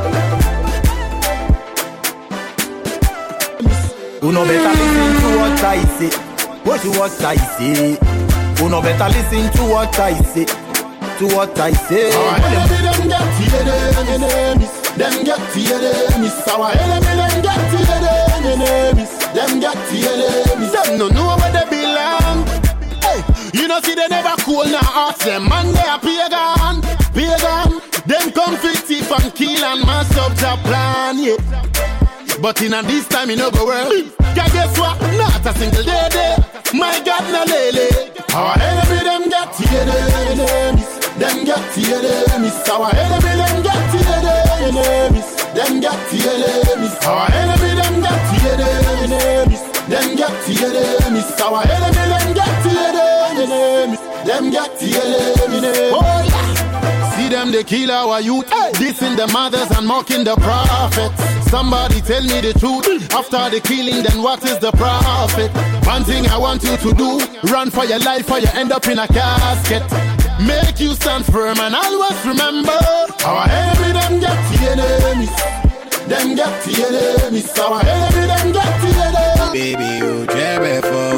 Uno better listen to what I say. What I say. Uno better listen to what I say. To what I say. Our enemy, them get to the enemies. Them get to the enemies. Our enemy, them get to the enemies. Them get to the enemies. Them no know where they belong. You know, see, they never cool now, ask them, man, they are pagan, pagan. Them come for thief and kill and mash up the plan, yeah. But in this time, you know, go well. Yeah, guess what? Not a single day. My God, no lele. Our enemy, them get to the enemies. Them get to the enemies. Our enemy, them get to the enemies. Them get to the enemies. Our enemy, them get to the enemies. Them get to the enemies. Our enemy, them get to the enemies. Them get to the enemies. Oh yeah. See them, they kill our youth. Dissing the mothers and mocking the prophets. Somebody tell me the truth. After the killing, then what is the profit? One thing I want you to do: run for your life, or you end up in a casket. Make you stand firm and always remember, our enemy, them get to the enemies. Them get to the enemies. Our enemy, them get to the enemies. Baby, you drive for.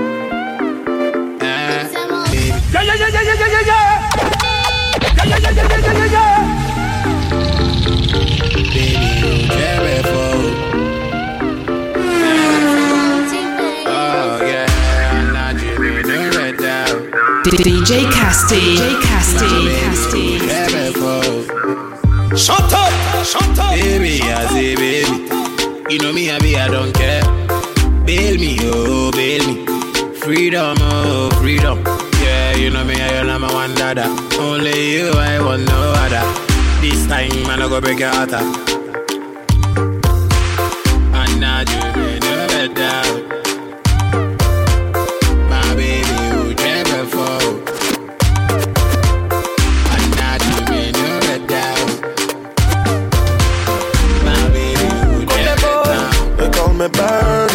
Yeah. Baby, you drive for. Oh yeah, I'm not dreaming the red down. DJ Casty. Shut up. Baby, I say baby. You know me, I don't care. Bail me, oh, bail me. Freedom, oh, freedom. Yeah, you know me, I am my one dada. Only you, I want no other. This time, man, I go break your heart. And now you may never down. My baby, you never fall. And now you may never down. My baby, you never down. They call me burner.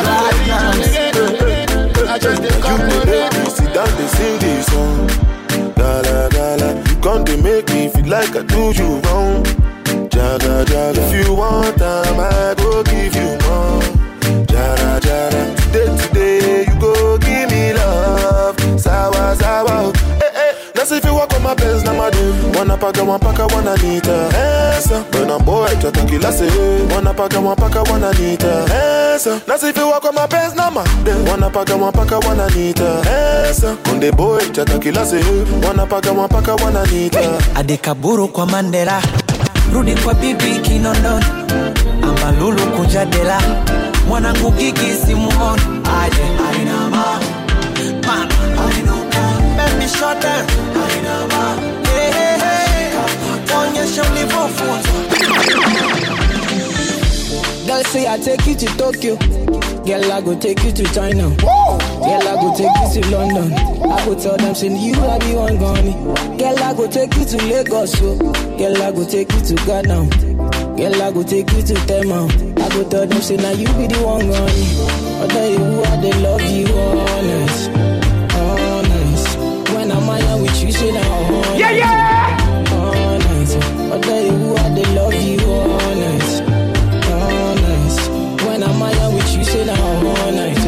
I just didn't come with it. Sit down, they sing this song. Gala, gala. You come to make me feel like I do you wrong. Jaga, jaga. If you want time, I go give you more. Jara, jara. Today, you go give me love. Sawa, sawa. That's if you walk on my pants, now my do. One paka, one anita. Esa, when I'm boy, tataki lase. One paka, one anita. Esa, that's if you walk on my pants, now my do. One paka, one anita. Esa, on the boy, tataki lase. One paka, one anita. Adekaburu kwa Mandela, rudi kwa bibi Kinondoni, Ambalulu kujadela, mwanangu Gigi simuoni. Aje, ainama, mama, ainama, baby shut down, ainama, hey, onyesha ulivyofunzwa. Girl say I take you to Tokyo, Girl, I go take you to China. Girl, I go take you to London. I go tell them, send you, I be one gone. Girl, I go take you to Lagos. Girl, I go take you to Ghana. Girl, I go take you to Tema. I go tell them, say, now you be the one gone. I tell you who I they love you, honest. Honest. When I'm out with you, say, now honest. Yeah, yeah! Honest. I tell you who I they love you, honest. Honest. When I'm out with you, say, now honest.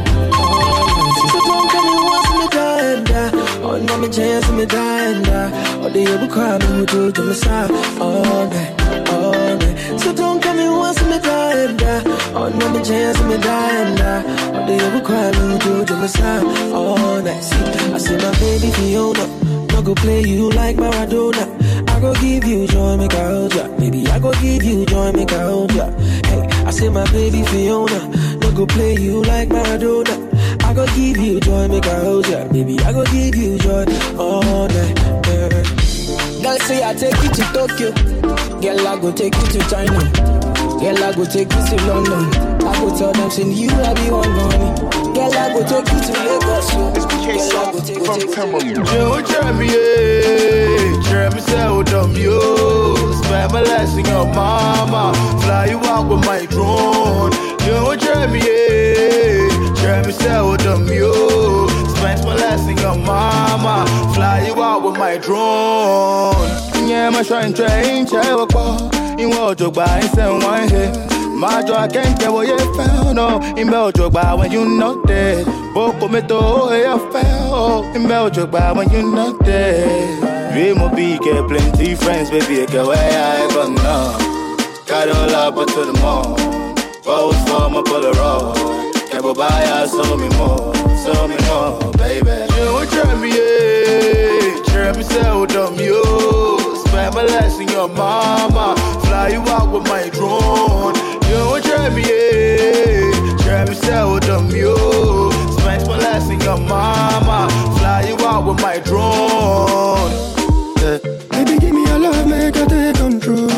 So don't come and watch me die. Oh, no, me chance me die. Oh, they ever cry me who do to me side. All day. So don't come and watch me die. Oh, no, me chance me die. Oh, they ever cry me who do to me side. All day. See, I say my baby Fiona, no go play you like Maradona. I go give you joy, make I hold ya. Baby, I go give you joy, make I hold ya. Hey, I say my baby Fiona, no go play you like Maradona. I go give you joy, make I hold ya. Baby, I go give you joy all night. Girl, say I take you to Tokyo. Girl, I go take you to China. Girl, I go take you to London. I go tell them, send you, I be one money. Girl, I go take you to Lagos. Girl, I go take you to Joe, Jeremy, Jeremy, say, dumb you. Spend my last in your mama. Fly you out with my drone. Joe, Jeremy, Jeremy, say, dumb you. Spend my last in your mama. Fly you out with my drone. Yeah, my shrine train, check in what you buy, send one here. My joy, I can't tell what you found. No, in Belgium, when you not dead. Boko me to you fell. In Belgium, when you not dead. We mo be get plenty friends, baby. I get where I go now. Got all up to the mall. Both for my Polaroid. Can't go buy us, show me more, baby. You try me, try me, say, dumb you. Spend my last in your mama. Fly you out with my drone. You try me, say, dumb you. Spend my last in your mama. Fly you out with my drone. Baby, give me your love, make I take control.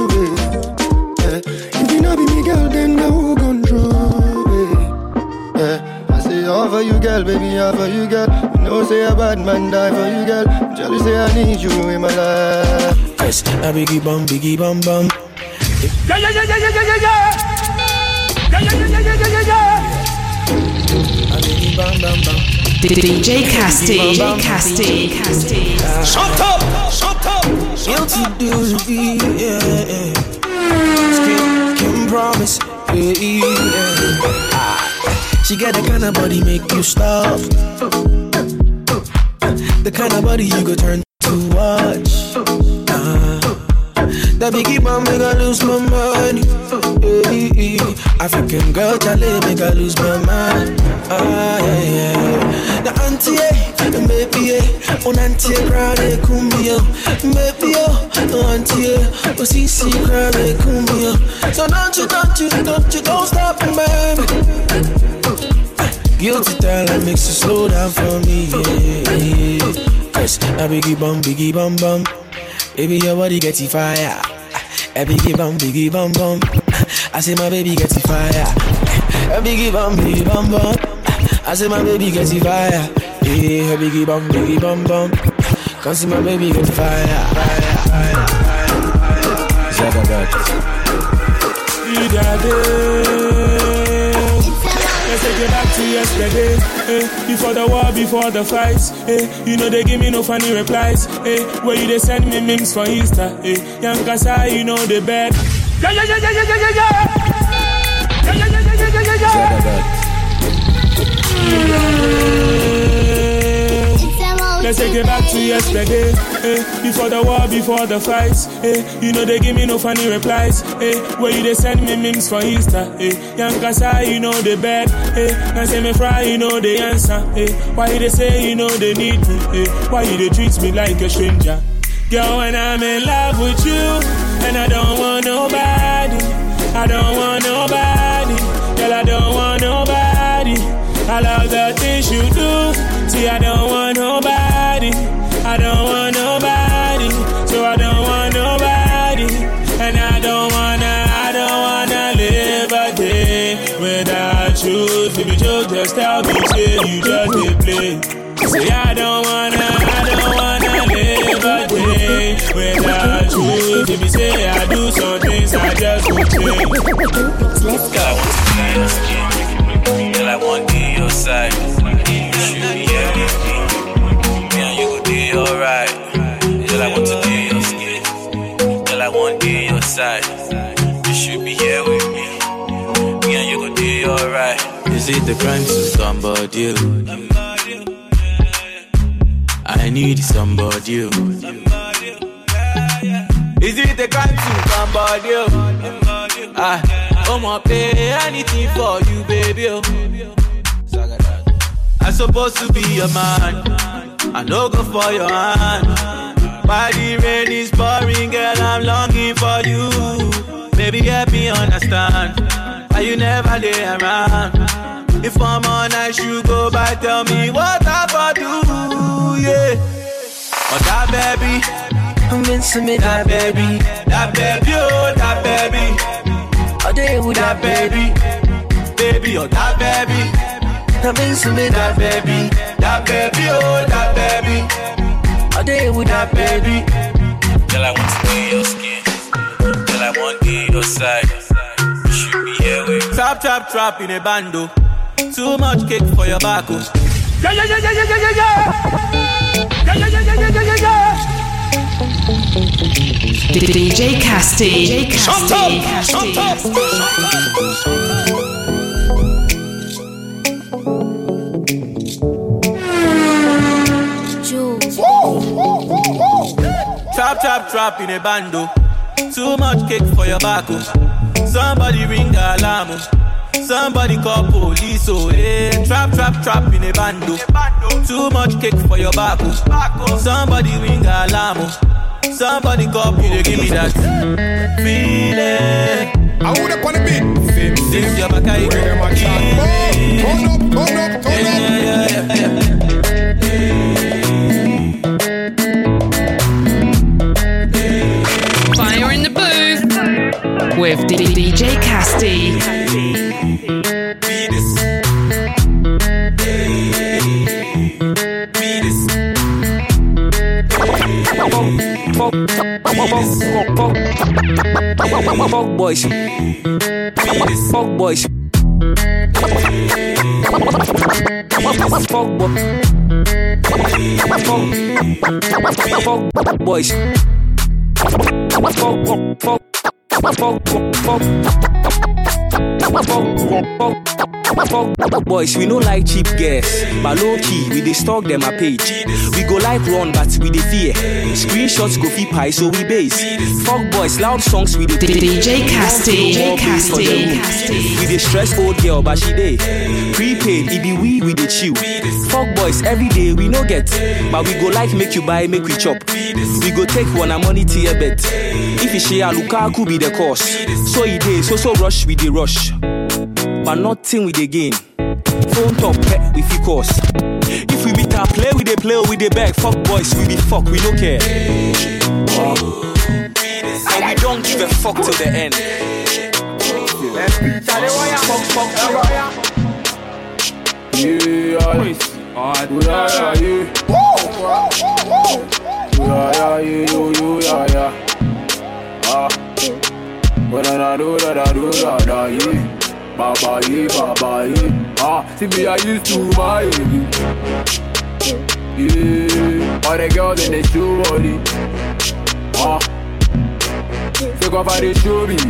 If you not be me, girl, then no control. I say all for you, girl, baby, all for you, girl. You know, say a bad man die for you, girl. Jealous say I need you in my life. Yes, a biggie bum, bum. Yeah, yeah, yeah, yeah, yeah, yeah, yeah. Yeah, yeah, yeah, yeah, yeah, yeah, yeah. A biggie bum. DJ Casty. Shut up. Guilty duty, yeah. Kim promise, yeah. She got the kind of body make you stop. The kind of body you go turn to watch. That biggie bomb make I lose my mind. African girl, Charlie make I lose my mind. Yeah. The auntie, maybe, on auntie crowd, cumbia. Maybe, auntie, CC crowd, cumbia. So don't stop, baby. Guilty talent makes you slow down for me. Yes, a biggie bum. Baby, your body gets fire. A biggie bum. I say my baby gets fire. A biggie bum. I say my baby gets fire. Yeah, a biggie bum. Can't see my baby get fire. Let's take it back to yesterday, before the war, before the fights, you know they give me no funny replies, where you they send me memes for Easter, young Kasa, you know they bad. Yeah. Let's take it back to yesterday, before the war, before the fights, you know they give me no funny replies, where you they send me memes for Easter, young Kasa, you know they bad, and say me fry, you know they answer, why you they say you know they need me, why you they treat me like a stranger, girl when I'm in love with you, and I don't want nobody, girl I don't want nobody, I love the things you do, see I don't want nobody, so I don't want nobody, and I don't wanna live a day without you. Without you, if you say I do some things, I just go change. Let's go. Girl, I want to be your side. You should be here with me. Me and you go do alright. Girl, I want to do your skin. Girl, I want to be your side. You should be here with me. Me and you go do alright. Is it the crime to somebody? I need somebody. Is it the crime to somebody? I'ma pay anything for you, baby. I'm supposed to be a man. I no go for your hand. While the rain is pouring, girl, I'm longing for you. Baby, help me understand why you never lay around. If I'm on night, you go by, tell me what I do, yeah. Oh, that baby, I'm missing me, that baby, oh, that baby. Oh, they would that baby, baby, oh, that baby. I'm missing me, that baby, oh, that baby. Oh, they would that baby. Girl, I want to be your skin. Girl, I want to be your side. You should be here with me. Trap in a bando. Too much cake for your back. Yeah. DJ Casty. Shut up. Trap in a bando. Too much cake for your back. Somebody ring the alarm. Somebody call police, oh hey. Trap in a bando. Too much cake for your back. Somebody ring the alarm. Somebody call police. Give me that feeling. I wanna put a beat. This your back, I turn up. Fire in the booth with DJ Casty. Fuck boys. Fuck boys. Fuck boys. Boys, we no like cheap girls, but low key, we dey stalk them a page. We go like run, but we dey fear. Screenshots go fit high, so we base. Fuck boys, loud songs we dey DJ Casty. We dey stress old girl, but she dey prepaid. It be we dey chill. Fuck boys, every day we no get, but we go like make you buy, make we chop. We go take one a money to your bet. If you share Lukaku be the cost, so he dey so rush we dey rush. But nothing with the gain. Phone top pet with you course. If we meet our play with the play or with the bag, fuck boys, we be fuck, we don't care. And we don't give a fuck till the end. Baba ye, see I used to buy you. Yeah, all the girls in the show body. Take off how they show me.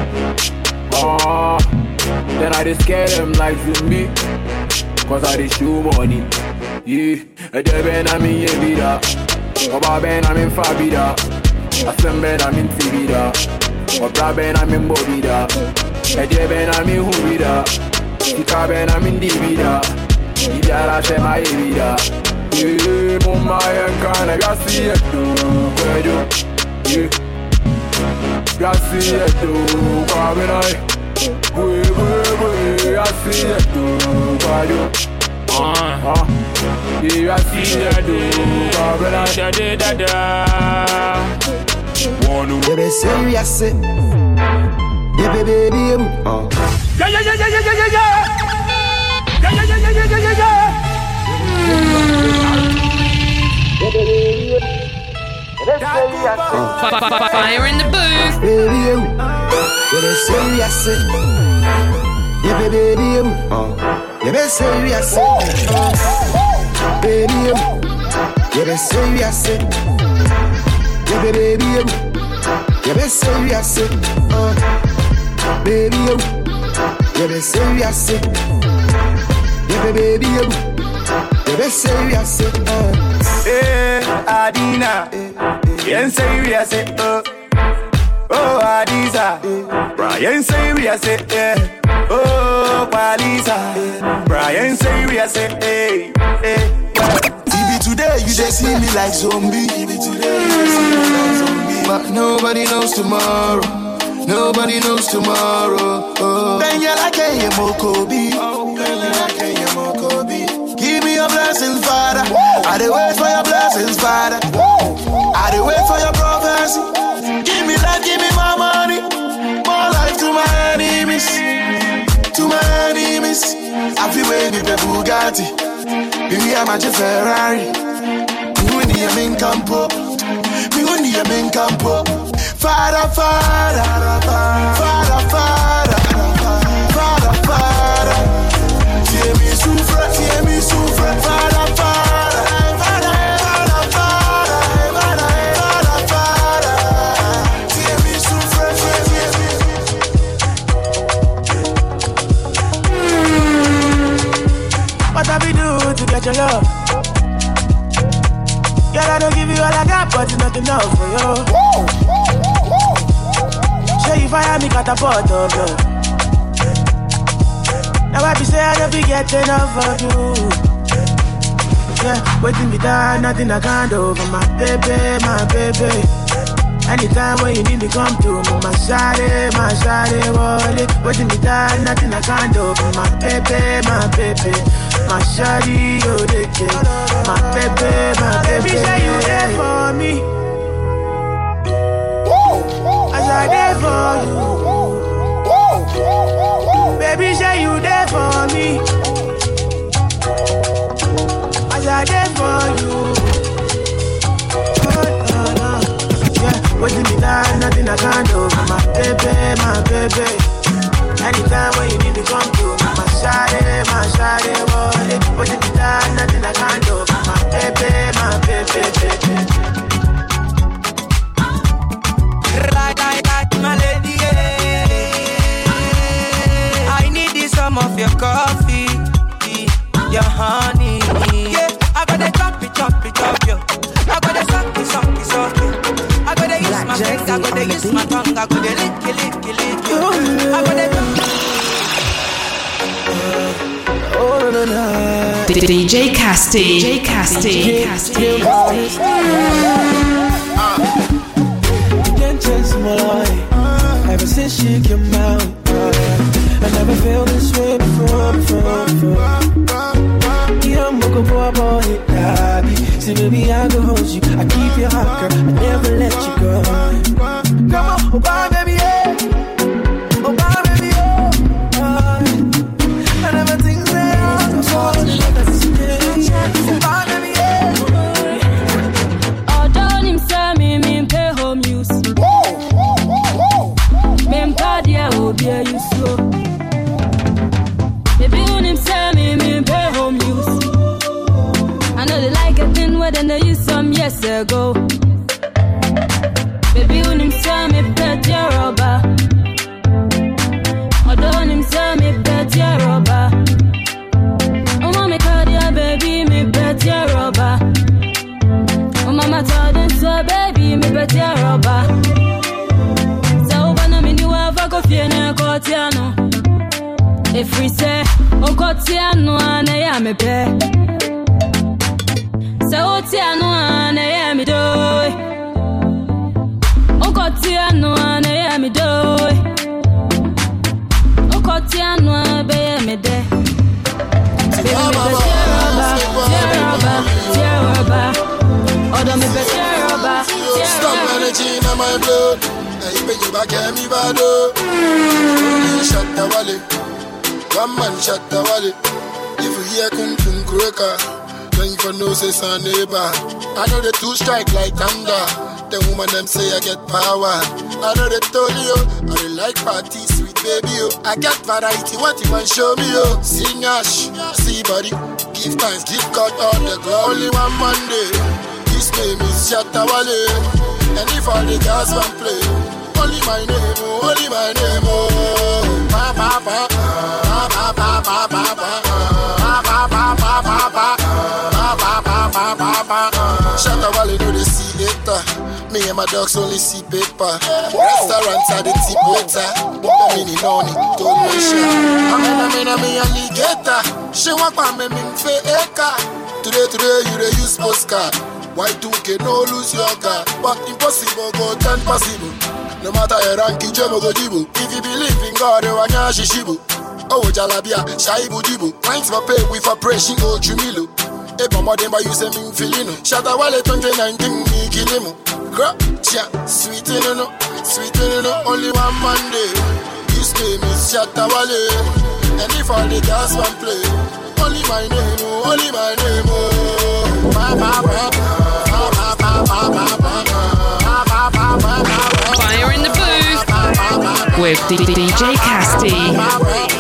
Then I just scare them like to me. Cause I they show money. Yeah, a deben I'm in Yevida. Oba ben I'm in Fabida. A stem ben I'm in Tibida. Oba ben I'm in Bobida. A deben I'm in Hubida. Ika ben I'm in Divida. Idiara se my vida. Yeah, mumma yankana gasi eto. Kwejo. Yeah. Gasi eto. Kwabenai. Gasi eto. Kwajo. Yeah, I see that do. Baby, say yes, baby. Fire in the booth. Baby, you better say we are sick. Yeah, baby, you better say we are sick. Baby, you better say we are sick. Yeah, baby, you better say we are sick. Baby, you better say we are sick. Yeah, baby, you better say we are sick. Hey, Adina, Brian say we are sick. Oh, Adiza, Brian say we are sick. Oh, Palisa, Brian say we are sick. Hey, hey. TB today, you just see me like zombie. TB today, you just see me like zombie. But nobody knows tomorrow. Nobody knows tomorrow. Oh. Ben ya like a Mokobi. Give me your blessings, Father. I dey wait for your blessings, Father. I dey wait for your prophecy. Give me life, give me more money. More life to my enemies. To my enemies. I feel waiting the Bugatti. Baby, I'm at your Ferrari. Me when the main campo. Me when the main campo. Father, Father, Father, Father, Father, Father. Tiens me souffre, Father, Father, Father, Father, Father, Father. Tiens me souffre, What have we do to get your love? Girl, I don't give you all I got, but it's not enough for you. Show you fire me catapult of you. Now I be say I don't be getting enough of you. Yeah, waiting me down, nothing I can't do for my baby, my baby. Anytime when you need me, come through. My shawty, wallet. Waiting me down, nothing I can't do for my baby, my baby. My shawty, oh, they get my baby, my baby. Say you there for me. As I there for you. Baby, say you there for me. As I there for you. Yeah, waiting me down, nothing I can't do for my baby, my baby. Anytime when you need to come through, my shawty, wallet. Waiting me down, nothing I can't do for my baby, my baby. My lady, I need some of your coffee, your honey. Yeah, I gotta chop it, yo. I gotta suck it. I gotta use my face, I gotta use my tongue, I gotta lick it. I gotta. DJ Casty. Can't change my life ever since she came out. I never felt this way before. Yeah, I'm looking for a boy, baby. See, baby, I go hold you. I keep your heart, girl. I never let you go. Come on, oh, bye, baby, yeah. Oh, bye, baby, oh. I never think that I was falling in love with you. Oh, bye, baby, yeah. Oh, don't him say me pay home use. Me card yeah, oh, yeah, you so. Baby, when him say me pay home use. I know they like a thing where they use some years ago. Baby, when him say me pet your rubber. Oh, don't him say me pet your rubber. Oh, mama card yeah, baby, me pet your rubber. Oh, mama told him so, baby, me pet your rubber. So, when I'm in you have a coffee and a cotiano. If we say, oh, cotiano, and I am a pet. So, tiano, and I am a doy. Oh, cotiano, and I am a doy. Oh, cotiano, and I am a day. Baby, me pet your rubber. Oh, don't me pet your rubber. Stop energy in my blood. I bet you back at me, bado. Shut the wallet. One man shut the wallet. If you hear Kung Kung Kroka, then you for no say son neighbor. I know the two strike like thunder. The woman them say I get power. I know they told you, I dey like party, sweet baby, oh. I get variety, what you want show me, oh. Sing ash, see body, give thanks, give God all the glory. Only one Monday, his name is Shatawale. And if all the girls want play, only my name, oh, only my name, oh. Pa pa pa, pa pa pa pa pa pa, pa pa pa pa pa pa, pa pa pa pa pa pa. Shatawale do the see hater. Me and my dogs only see paper. Restaurants are the tip waiter. I mean, no need to know shit. I'm in a alligator. She want me fake acre. Today, you dey use postcard. Y2K, no lose your car. But impossible, go 10 possible. No matter your rank, you go jibu. If you believe in God, you want to shishibu. Oh, Jalabia, Shaibu jibu. Thanks for pay with a pressure, oh, Jumilo. Eba modemba you say me feeling. Shatawale 2019 me kill him. Gotcha, sweet in no, only one Monday. His name is Shatawale. And if all the girls want play, only my name, oh, only my name, oh. Pa pa pa pa pa pa pa pa. Fire in the booth with DJ Casty.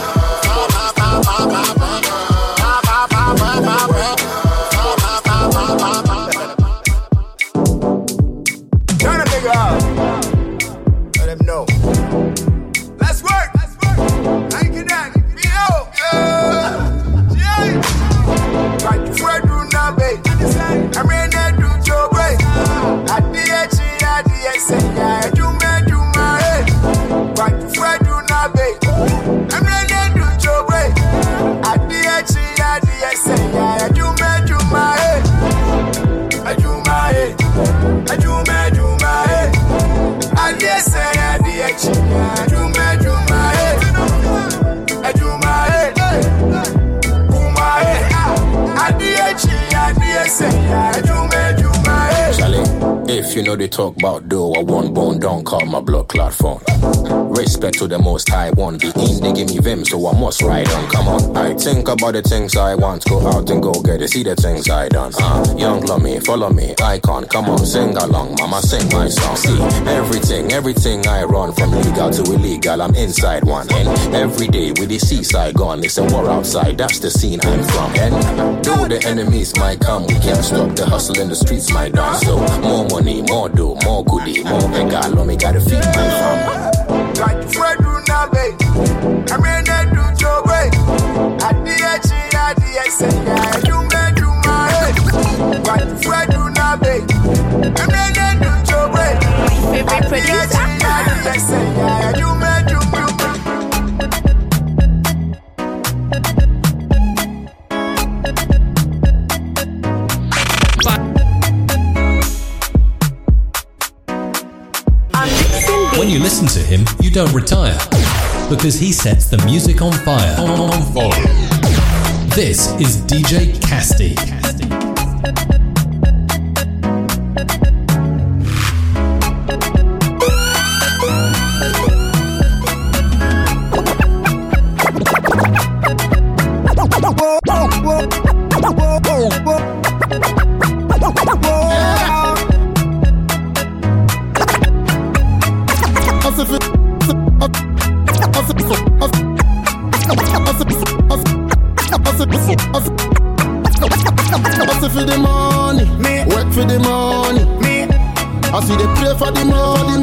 Turn a nigga out. Let them know. Let's work. Thank you, Daddy. Right to where do now, babe. I mean, I do your way. I did say, I do my head. Right to where do now, babe. I mean, I do your way. I did say, I do my head. I do my head. I do my head. I did say, I do my head. I do my head. Charlie, if you know they talk about dough, I want bone, don't call my blood clot phone. Respect to the most high, one be in, they give me vim, so I must ride on. Come on, I think about the things I want, go out and go get it, see the things I done. Young love me, follow me, icon, come on, sing along, mama, sing my song. See, everything I run, from legal to illegal, I'm inside one. And every day with the seaside gone, it's a war outside, that's the scene I'm from. And though the enemies might come, we can't stop the hustle in the streets, my dog. So more money, more dough, more goodie, more megalo, me gotta feed my family. Like Fred do now, babe. I mean, I do your way. I did say, I do my head. Like Fred do now, babe. I mean, I do your way. My favorite producer. I did say, I do my When you listen to him, you don't retire, because he sets the music on fire. On volume. This is DJ Casty. Hustle for the money, work for the money. I see they pray for the money,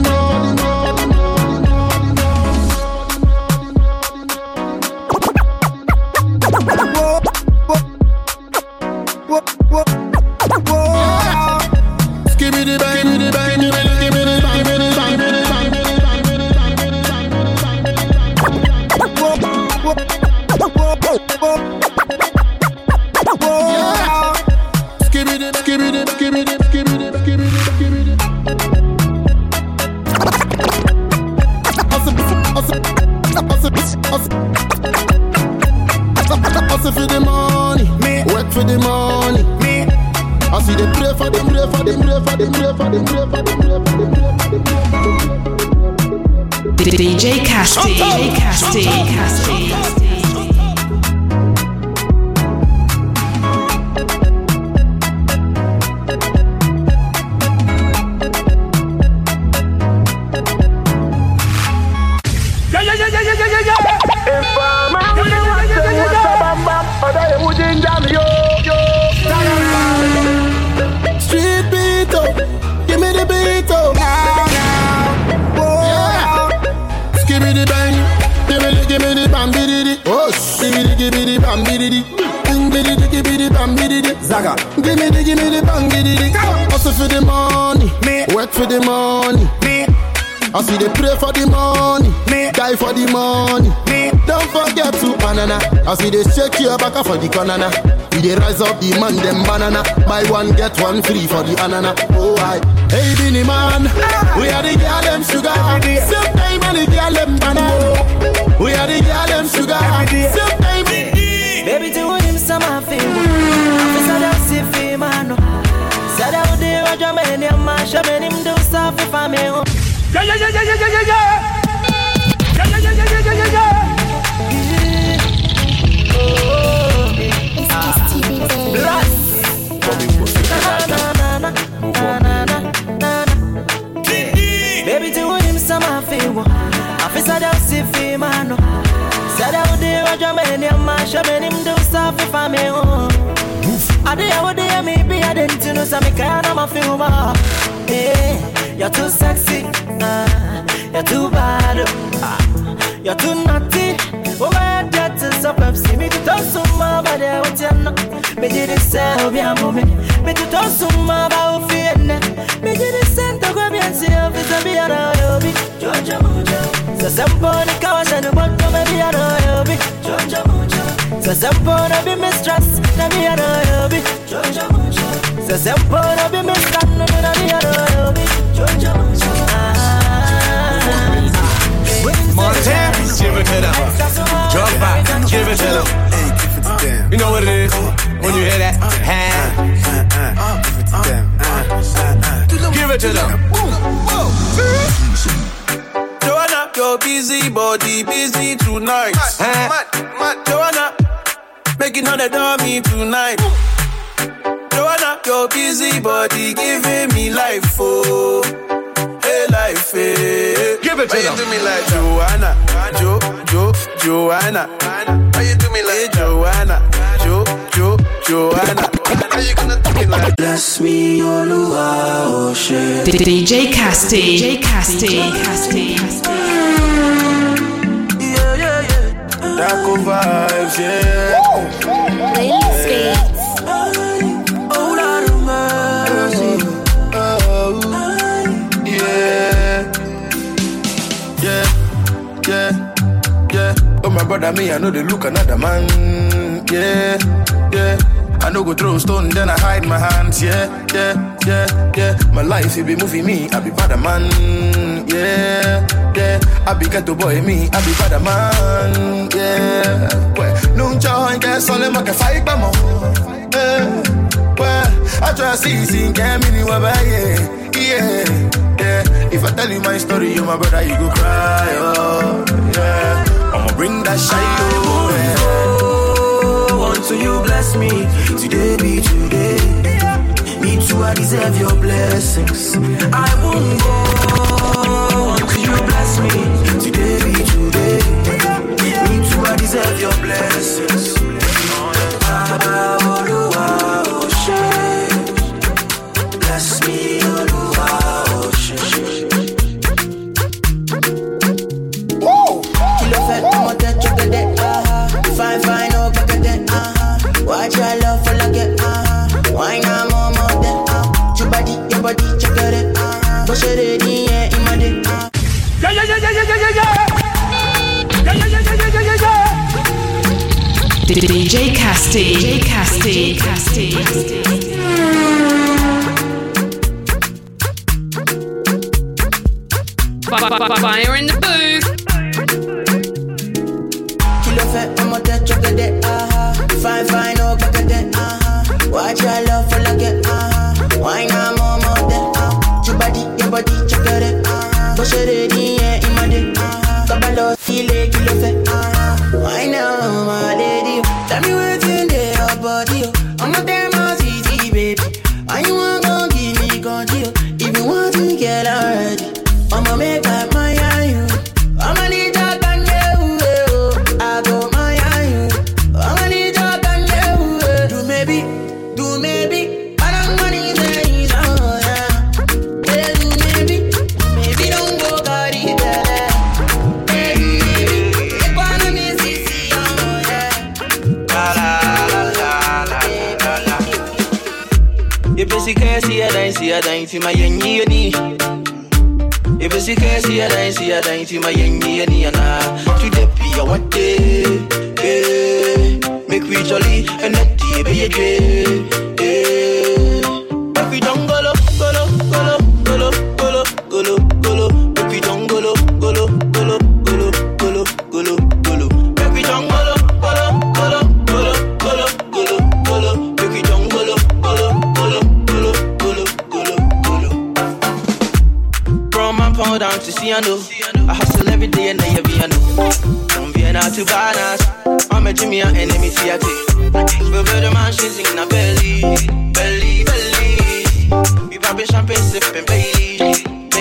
Skibidi bang, skibidi bang, skibidi bang, skibidi bang. Hustle for the money, work for the money. I see they pray for them, pray for them, pray for them, pray for them, pray for them, pray for them. DJ Casty, DJ Casty, Casty. biddy. Bang biddy, diggy biddy, bang biddy. Zaga. Give me the bang biddy. Hustle for the money, work for the money. I see they pray for the money, die for the money. Don't forget to banana. I see they shake your back for the banana. We they rise up the man them banana. Buy one get one free for the banana. Oh I, hey Binny man, we are the girl them sugar. Same time and the girl them banana. We are the girl them sugar. Same time. Baby to him some of him. Officer that's if he man. Said I would do a jam in your man. Show me him do stuff if I'm in. Yeah, yeah, yeah, yeah, yeah, yeah, yeah. Yeah, yeah, yeah, yeah, yeah, yeah, yeah. Baby, do him some favor. Officer, that's if he man. Said I would do a jam in your man. Show me him do stuff if I'm in. I do what they maybe I didn't know some kind of a favor. Hey, you're too sexy. You're too bad. You're too naughty. Oh my God, it's so Pepsi. Me to toss some more, but I want you know. Me did it say, be a moment. Me to toss some more, about fear. Me did it send to grab and see if it's a be a hobby. Georgia Mojo. So some pony cows and the bottom of be a hobby. Georgia Mojo. So some pony be mistrust, na be a hobby. Georgia Mojo. So some pony be mistrust, na be a hobby. Georgia Mojo. Montana, give it to them. Drop back, give it to them. Hey, give it to them. You know what it is when you hear that? Give it to them. Joanna, your busy body, busy tonight. Joanna, making all the dummy tonight. Joanna, your busy body, giving me life, oh. Life, eh. Give it to them. How you do me like Joanna, Joanna? How you do me like Joanna, Joanna? How you gonna do me like? Bless me, Oluwa, oh shit. DJ Casty. Yeah. Darko vibes, yeah. Ladies' Beats. Oh, Lord of mercy. Yeah. Oh my brother, me I know they look another man. Yeah. I know go throw stone, then I hide my hands. Yeah. My life it be moving me, I be bad man. Yeah. I be ghetto boy me, I be bad man. Yeah. Well, no joy, guess all them I can fight by more. Well, I try to see, can't me anywhere, yeah. If I tell you my story, you my brother, you go cry, oh, yeah. I'ma bring that shine, oh, yeah. Until you bless me, today be today. Me too, I deserve your blessings. I won't go until you bless me, today be today. Me too, I deserve your blessings. Bless me, Fine, oh, back again, watch your love for like it, why not more than, your body, check it, push it in, yeah, in my dick, yeah. DJ Casty. Fire in the booth. Fine, oh, back again, watch your love for like it, why not more than, your body, check it, push it in, yeah, in my dick, kabalo, kilo fe, why now, my lady, tell me what's in there, your body, I'm a damn easy, baby, why you want to give me control, if you want to get already, I'ma make up my eye, I'ma need that can you, I go my eye, I'ma need that can you, do maybe, I don't money there, oh yeah, do maybe don't go got it, to my yenny. If it's a case, see a dime to my yenny, and to the Pia what day. Make we jolly and let the baby. Make we don't go low. Make we don't go low. Down to Ciano. I hustle every day and I be a no. From Vienna to Banas, I'm a Jimmy and enemy theatre. We'll build a mansion in a belly. We pop a champagne, sipping Baileys.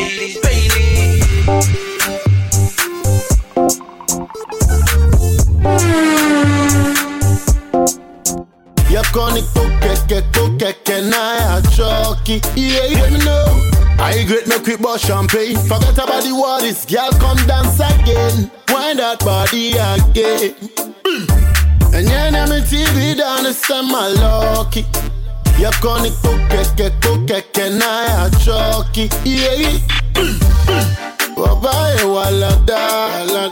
Yakoni koke na ya choki. Yeah, you know. I great make we bust champagne. Forget about the worries, girl, come dance again. Wind that body again. And yeah, now me TV down the summer lucky. You can't cook na ya choki. Yeah. Wabaye wala da.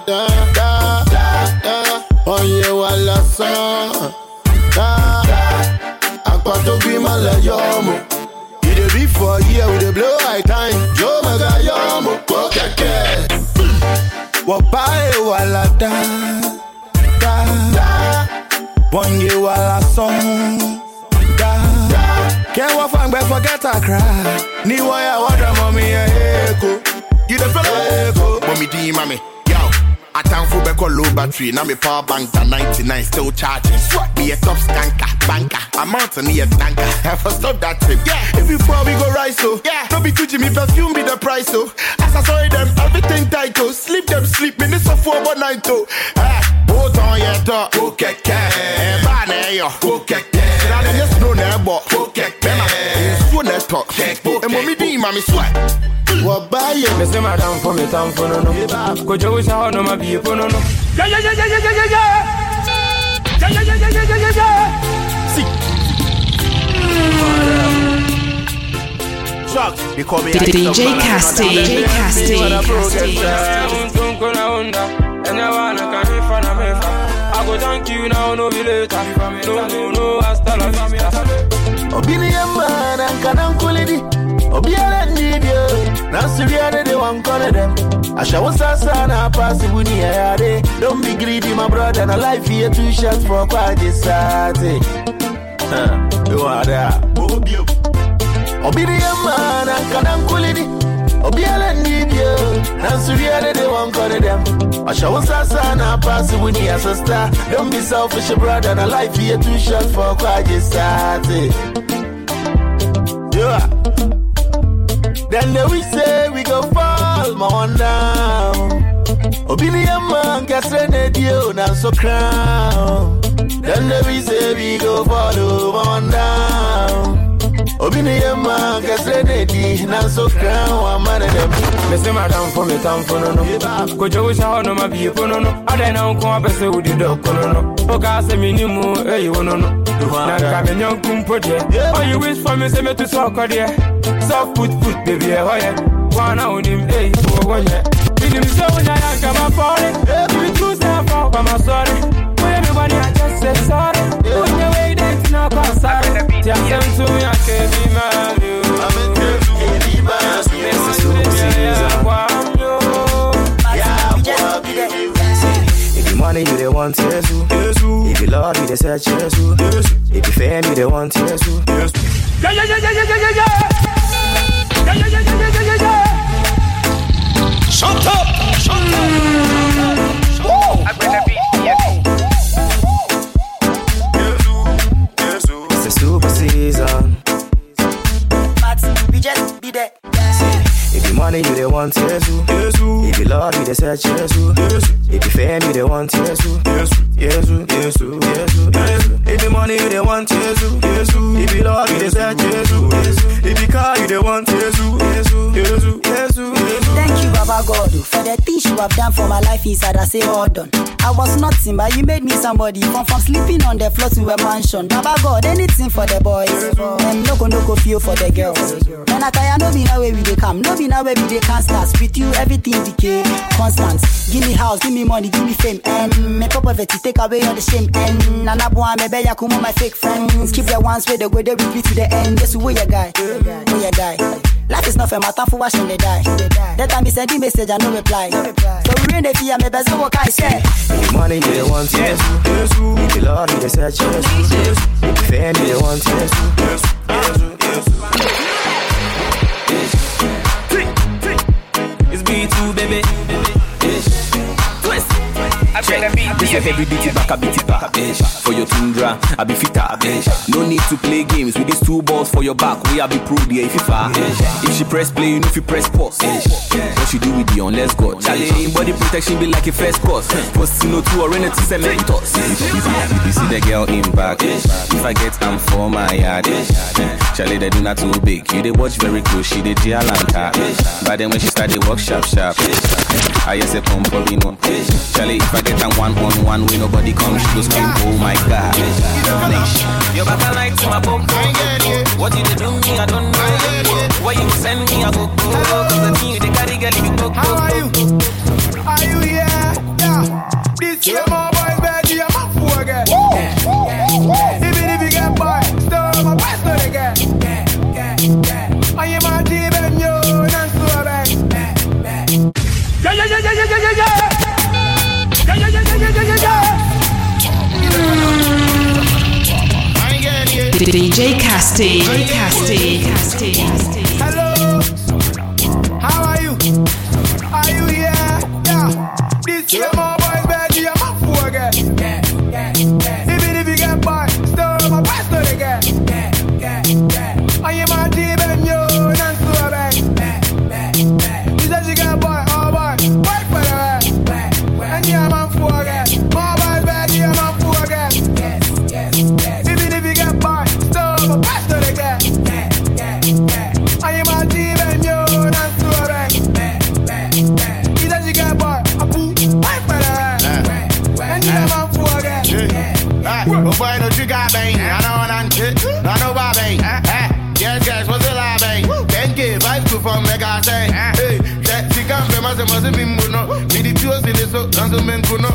Onye wala son. Akwato bi malayomo. Before here with the blow high time, Joe Magayomo, Kokeke. Wapae wala da. One year wala song. Can't walk and forget I cry. Ni waya wada mommy echo. You the fellow echo. Mommy D mommy. I time for back low battery, now my power bank at 99 still charging. Be a top skanker, banker, I'm out on the tanker. Have to stop that trip. Yeah, if you probably go right so. Yeah, don't be too Jimmy perfume be the price so. As I saw them, everything tight to sleep in this of 4 1 night to. Both on your top, okay, banner, okay. I just know never, okay, so let's talk. And mommy D, mommy sweat. What buy you? Me say madam for me time for no. Ko jo wish I no ma be for no. Yeah. See. Chuck, DJ Casty. I go thank you now, no be later. No, hasta la vista. Obinna man and kanan kulidi. Obiara need you. Now Syria they want call them. I shall sana pass buni yare. Don't be greedy, my brother. And a life here 2 shots for quite this Saturday. You are there. Obinna man and kanan kulidi. Obiara need you. Now Syria they want call them. I shall sana pass buni as a star. Don't be selfish, brother. And a life here 2 shots for quite this Saturday. Yeah. Then we say we go fall more down. Obinna man gets radio now so crown. Then we say we go fall more down. Obinna man gets radio now so crown. One man of them. Me say madam for me time for no. Ko jo wish I no ma be for no. I don't know ko abese with the dog no. O ka say me ni mu you no. Na ka me nyom kumpo de. Oh you wish for me say me to so ko de. So put baby oh yeah. Wanna own him for 1 year. Did him so when I come up for it. We choose that for my sorry. For everybody I just say sorry. Put the way that you know cause sorry. Tell them to me I can't be mad. I'm in the baby man. If you money you they want yes. If you love you they search yes. If you fan you they want yes. Yeah. Shut up! I'm gonna be it's a super season. But we just be there. If you money you they want yes. If you love you they search yes. If you fan you they want yes. If you money you they want yes. If you love you they search yes. If you car you they want yes. Thank you, Baba God, for the things you have done for my life inside, I say all done. I was nothing, but you made me somebody. From sleeping on the floor to a mansion. Baba God, anything for the boys. No feel for the girls. And I tell you, no be now where we they come. No be now where we they can't start. With you, everything decay. Constant. Give me house, give me money, give me fame. And me poverty, take away all the shame. And Nanabuan, me beya come on my fake friends. Keep the ones where they go, they repeat to the end. This way you guy. Where you guy. Life is not fair, matter for watching they die. That time he send the message and no reply. So we in the fear, me best what I say. Money they want yes. If you love me, they search yes. Fame they want yes. It's B2 baby. Twist. This is heavy duty back a bit back. For your tundra, I be fitter. No need to play games with these 2 balls for your back. We I be proved here if you far. If she press play, you know if you press pause. What she do with the on let's go. Charlie, body protection be like a first course. Post no 2 or anything cementos. You see the girl in back. If I get am for my yard. Charlie, they do not too big. You they watch very close. She the Gialanta. But then when she start the work sharp. I just say come for me no. Charlie, if I get am 1-on-1 when nobody comes, she go scream, oh my God. You're back a night to my book. What you do me, I don't know. Why you send me a book? Cause the thing you they carry girl if you book. How are you? Are you here? Yeah. This year my boys baby, I'm up for again. Even if you get by, still my best not again. I am a team and you not so bad. Yeah. DJ Casty. Hello, how are you? Are you here? Yeah. This year my boys baby, I'm up for again. Even if you get by, still my best not again. I am a team and you not so bad. You said you get by, oh boy, wait for the way. And yeah, I'm up for again. My boys baby, I'm up for again. Even if you get by, still my best not again. I am a team and you not so bad. You said you get by, a boo, wait for the way. And yeah, I'm up for again. Oh boy, no you got bang. I know on shit. I know about bang. Yes, what's the lie bang? 10K, 5 to from mega say. Hey, that she come from us, must be muno. Me the two in the so, and so men kuno.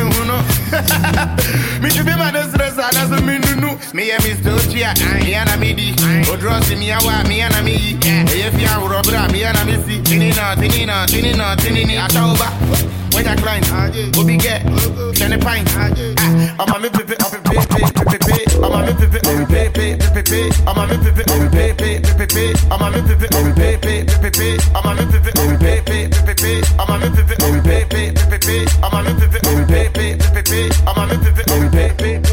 Me to be my stress, and as a minu. Me and Miss Tochia, and I midi. O dross me, me and me. If you are Robra, me and I see. Tinina, Atauba. When I climb, we'll be get, send a pint. I'm a pipi, I'm a pipi, I'm a pipi, I'm a pipi, I'm a pipi, I'm a pipi, I'm a pipi, I'm a pipi, I'm a pipi, I'm a pipi, I'm a pipi, I'm a pipi, I'm a pipi, I'm a pipi, I'm a pipi, I'm a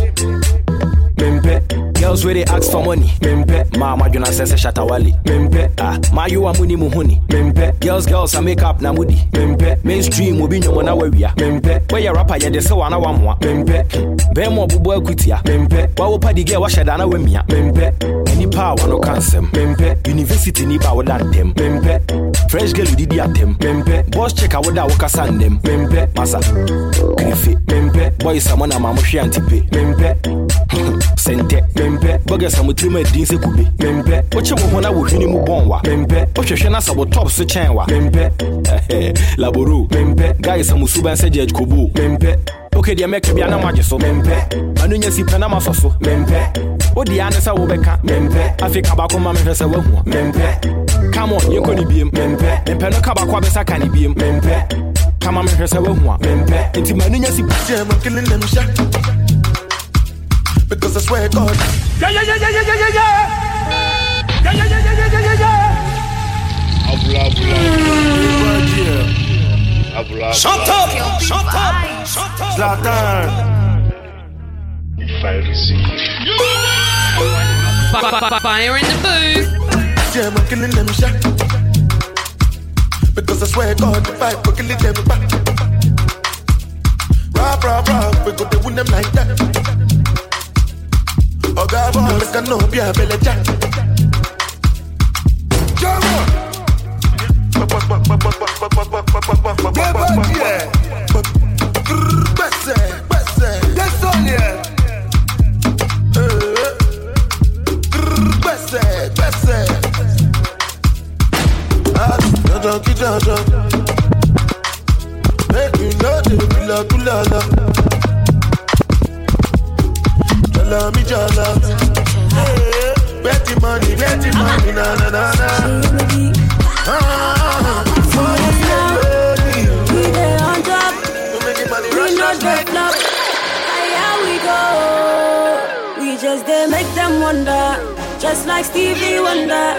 Mempe, girls where they ask for money. Mempe, mama you not say shatawali. Mempe, ma you a muni muhuni. Mempe, girls I make up na mudi. Mempe, mainstream will be no one where we are. Mempe, where your rapper ya de so wana wamwa. Mempe, bemo bubo ekutia. Mempe, wa padi girl wa shadana we mia. Mempe, any power no cancel. Mempe, university ni ba wodan them. Mempe, fresh girl didi atem. Mempe, boss check woda woka sandem. Mempe, masa griffy. Mempe, boy someone na mamushi antipe. Mempe, sente. Mempe, boga samu trima dinse kube. Mempe, oche mo hona wo hwini mu bonwa. Mempe, ohwehwe na sabo top so chenwa. Mempe, laboro. Mempe, guys samu suban se judge kobu. Mempe, okay dia make bia na maje so. Mempe, anu nya si pena masoso. Mempe, odi anesa wo beka. Mempe, afika ba ko ma me hwese wa hu. Mempe, come on yenko ni biem. Mempe, empe no ka ba kwa besa ka ni biem. Mempe, come on me hwese wa hu. Mempe, enti manu nya si jam I'm killing them shot. Because I swear God. Yeah. Shut up. Zlatan. If I receive Fire in the booth. Yeah, I'm killing them shot. Because I swear God, if I kill them back. Rah, we go to win them like that. Oh God, boy, make a no be a belly jack. Make me know the kula. Jala me jala. Hey, betty money, na. We dey on top. We not the flop. Here we go. We just dey make them wonder. Just like Stevie Wonder.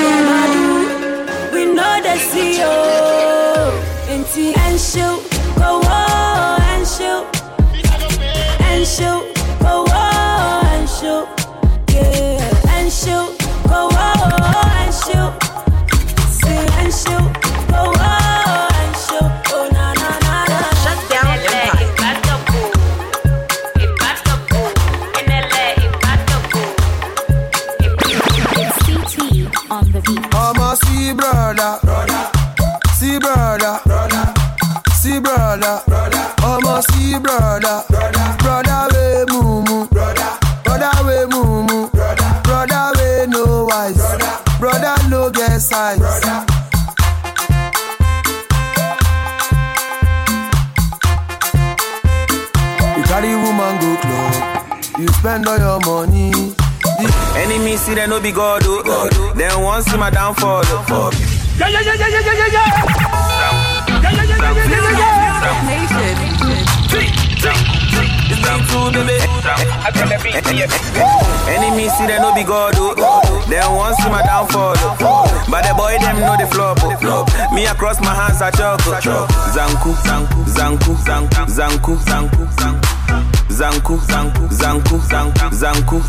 We know the CEO. Inti and shoot. Go on and shoot. And shoot. Go on and shoot. Yeah. And shoot. Go on and shoot. See and shoot. Go on and shoot. Oh na. Shut down Empire. It's CT on the beat. I'm a see brother. See brother. See brother. I'm a see brother. Brother we mumu. Brother we mumu. Brother we no wise. Brother no get size. You carry woman go club. You spend all your money. Enemy see they no be God, oh. Then once see my downfall, oh. Enemy see they no be God, oh. Then once see my downfall, oh. But the boy them know the flop, oh. Me across my hands I choke, oh. Zanku.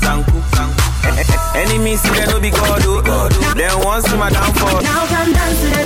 Enemy see they no be God, oh. Then once see my downfall. Now come dance to the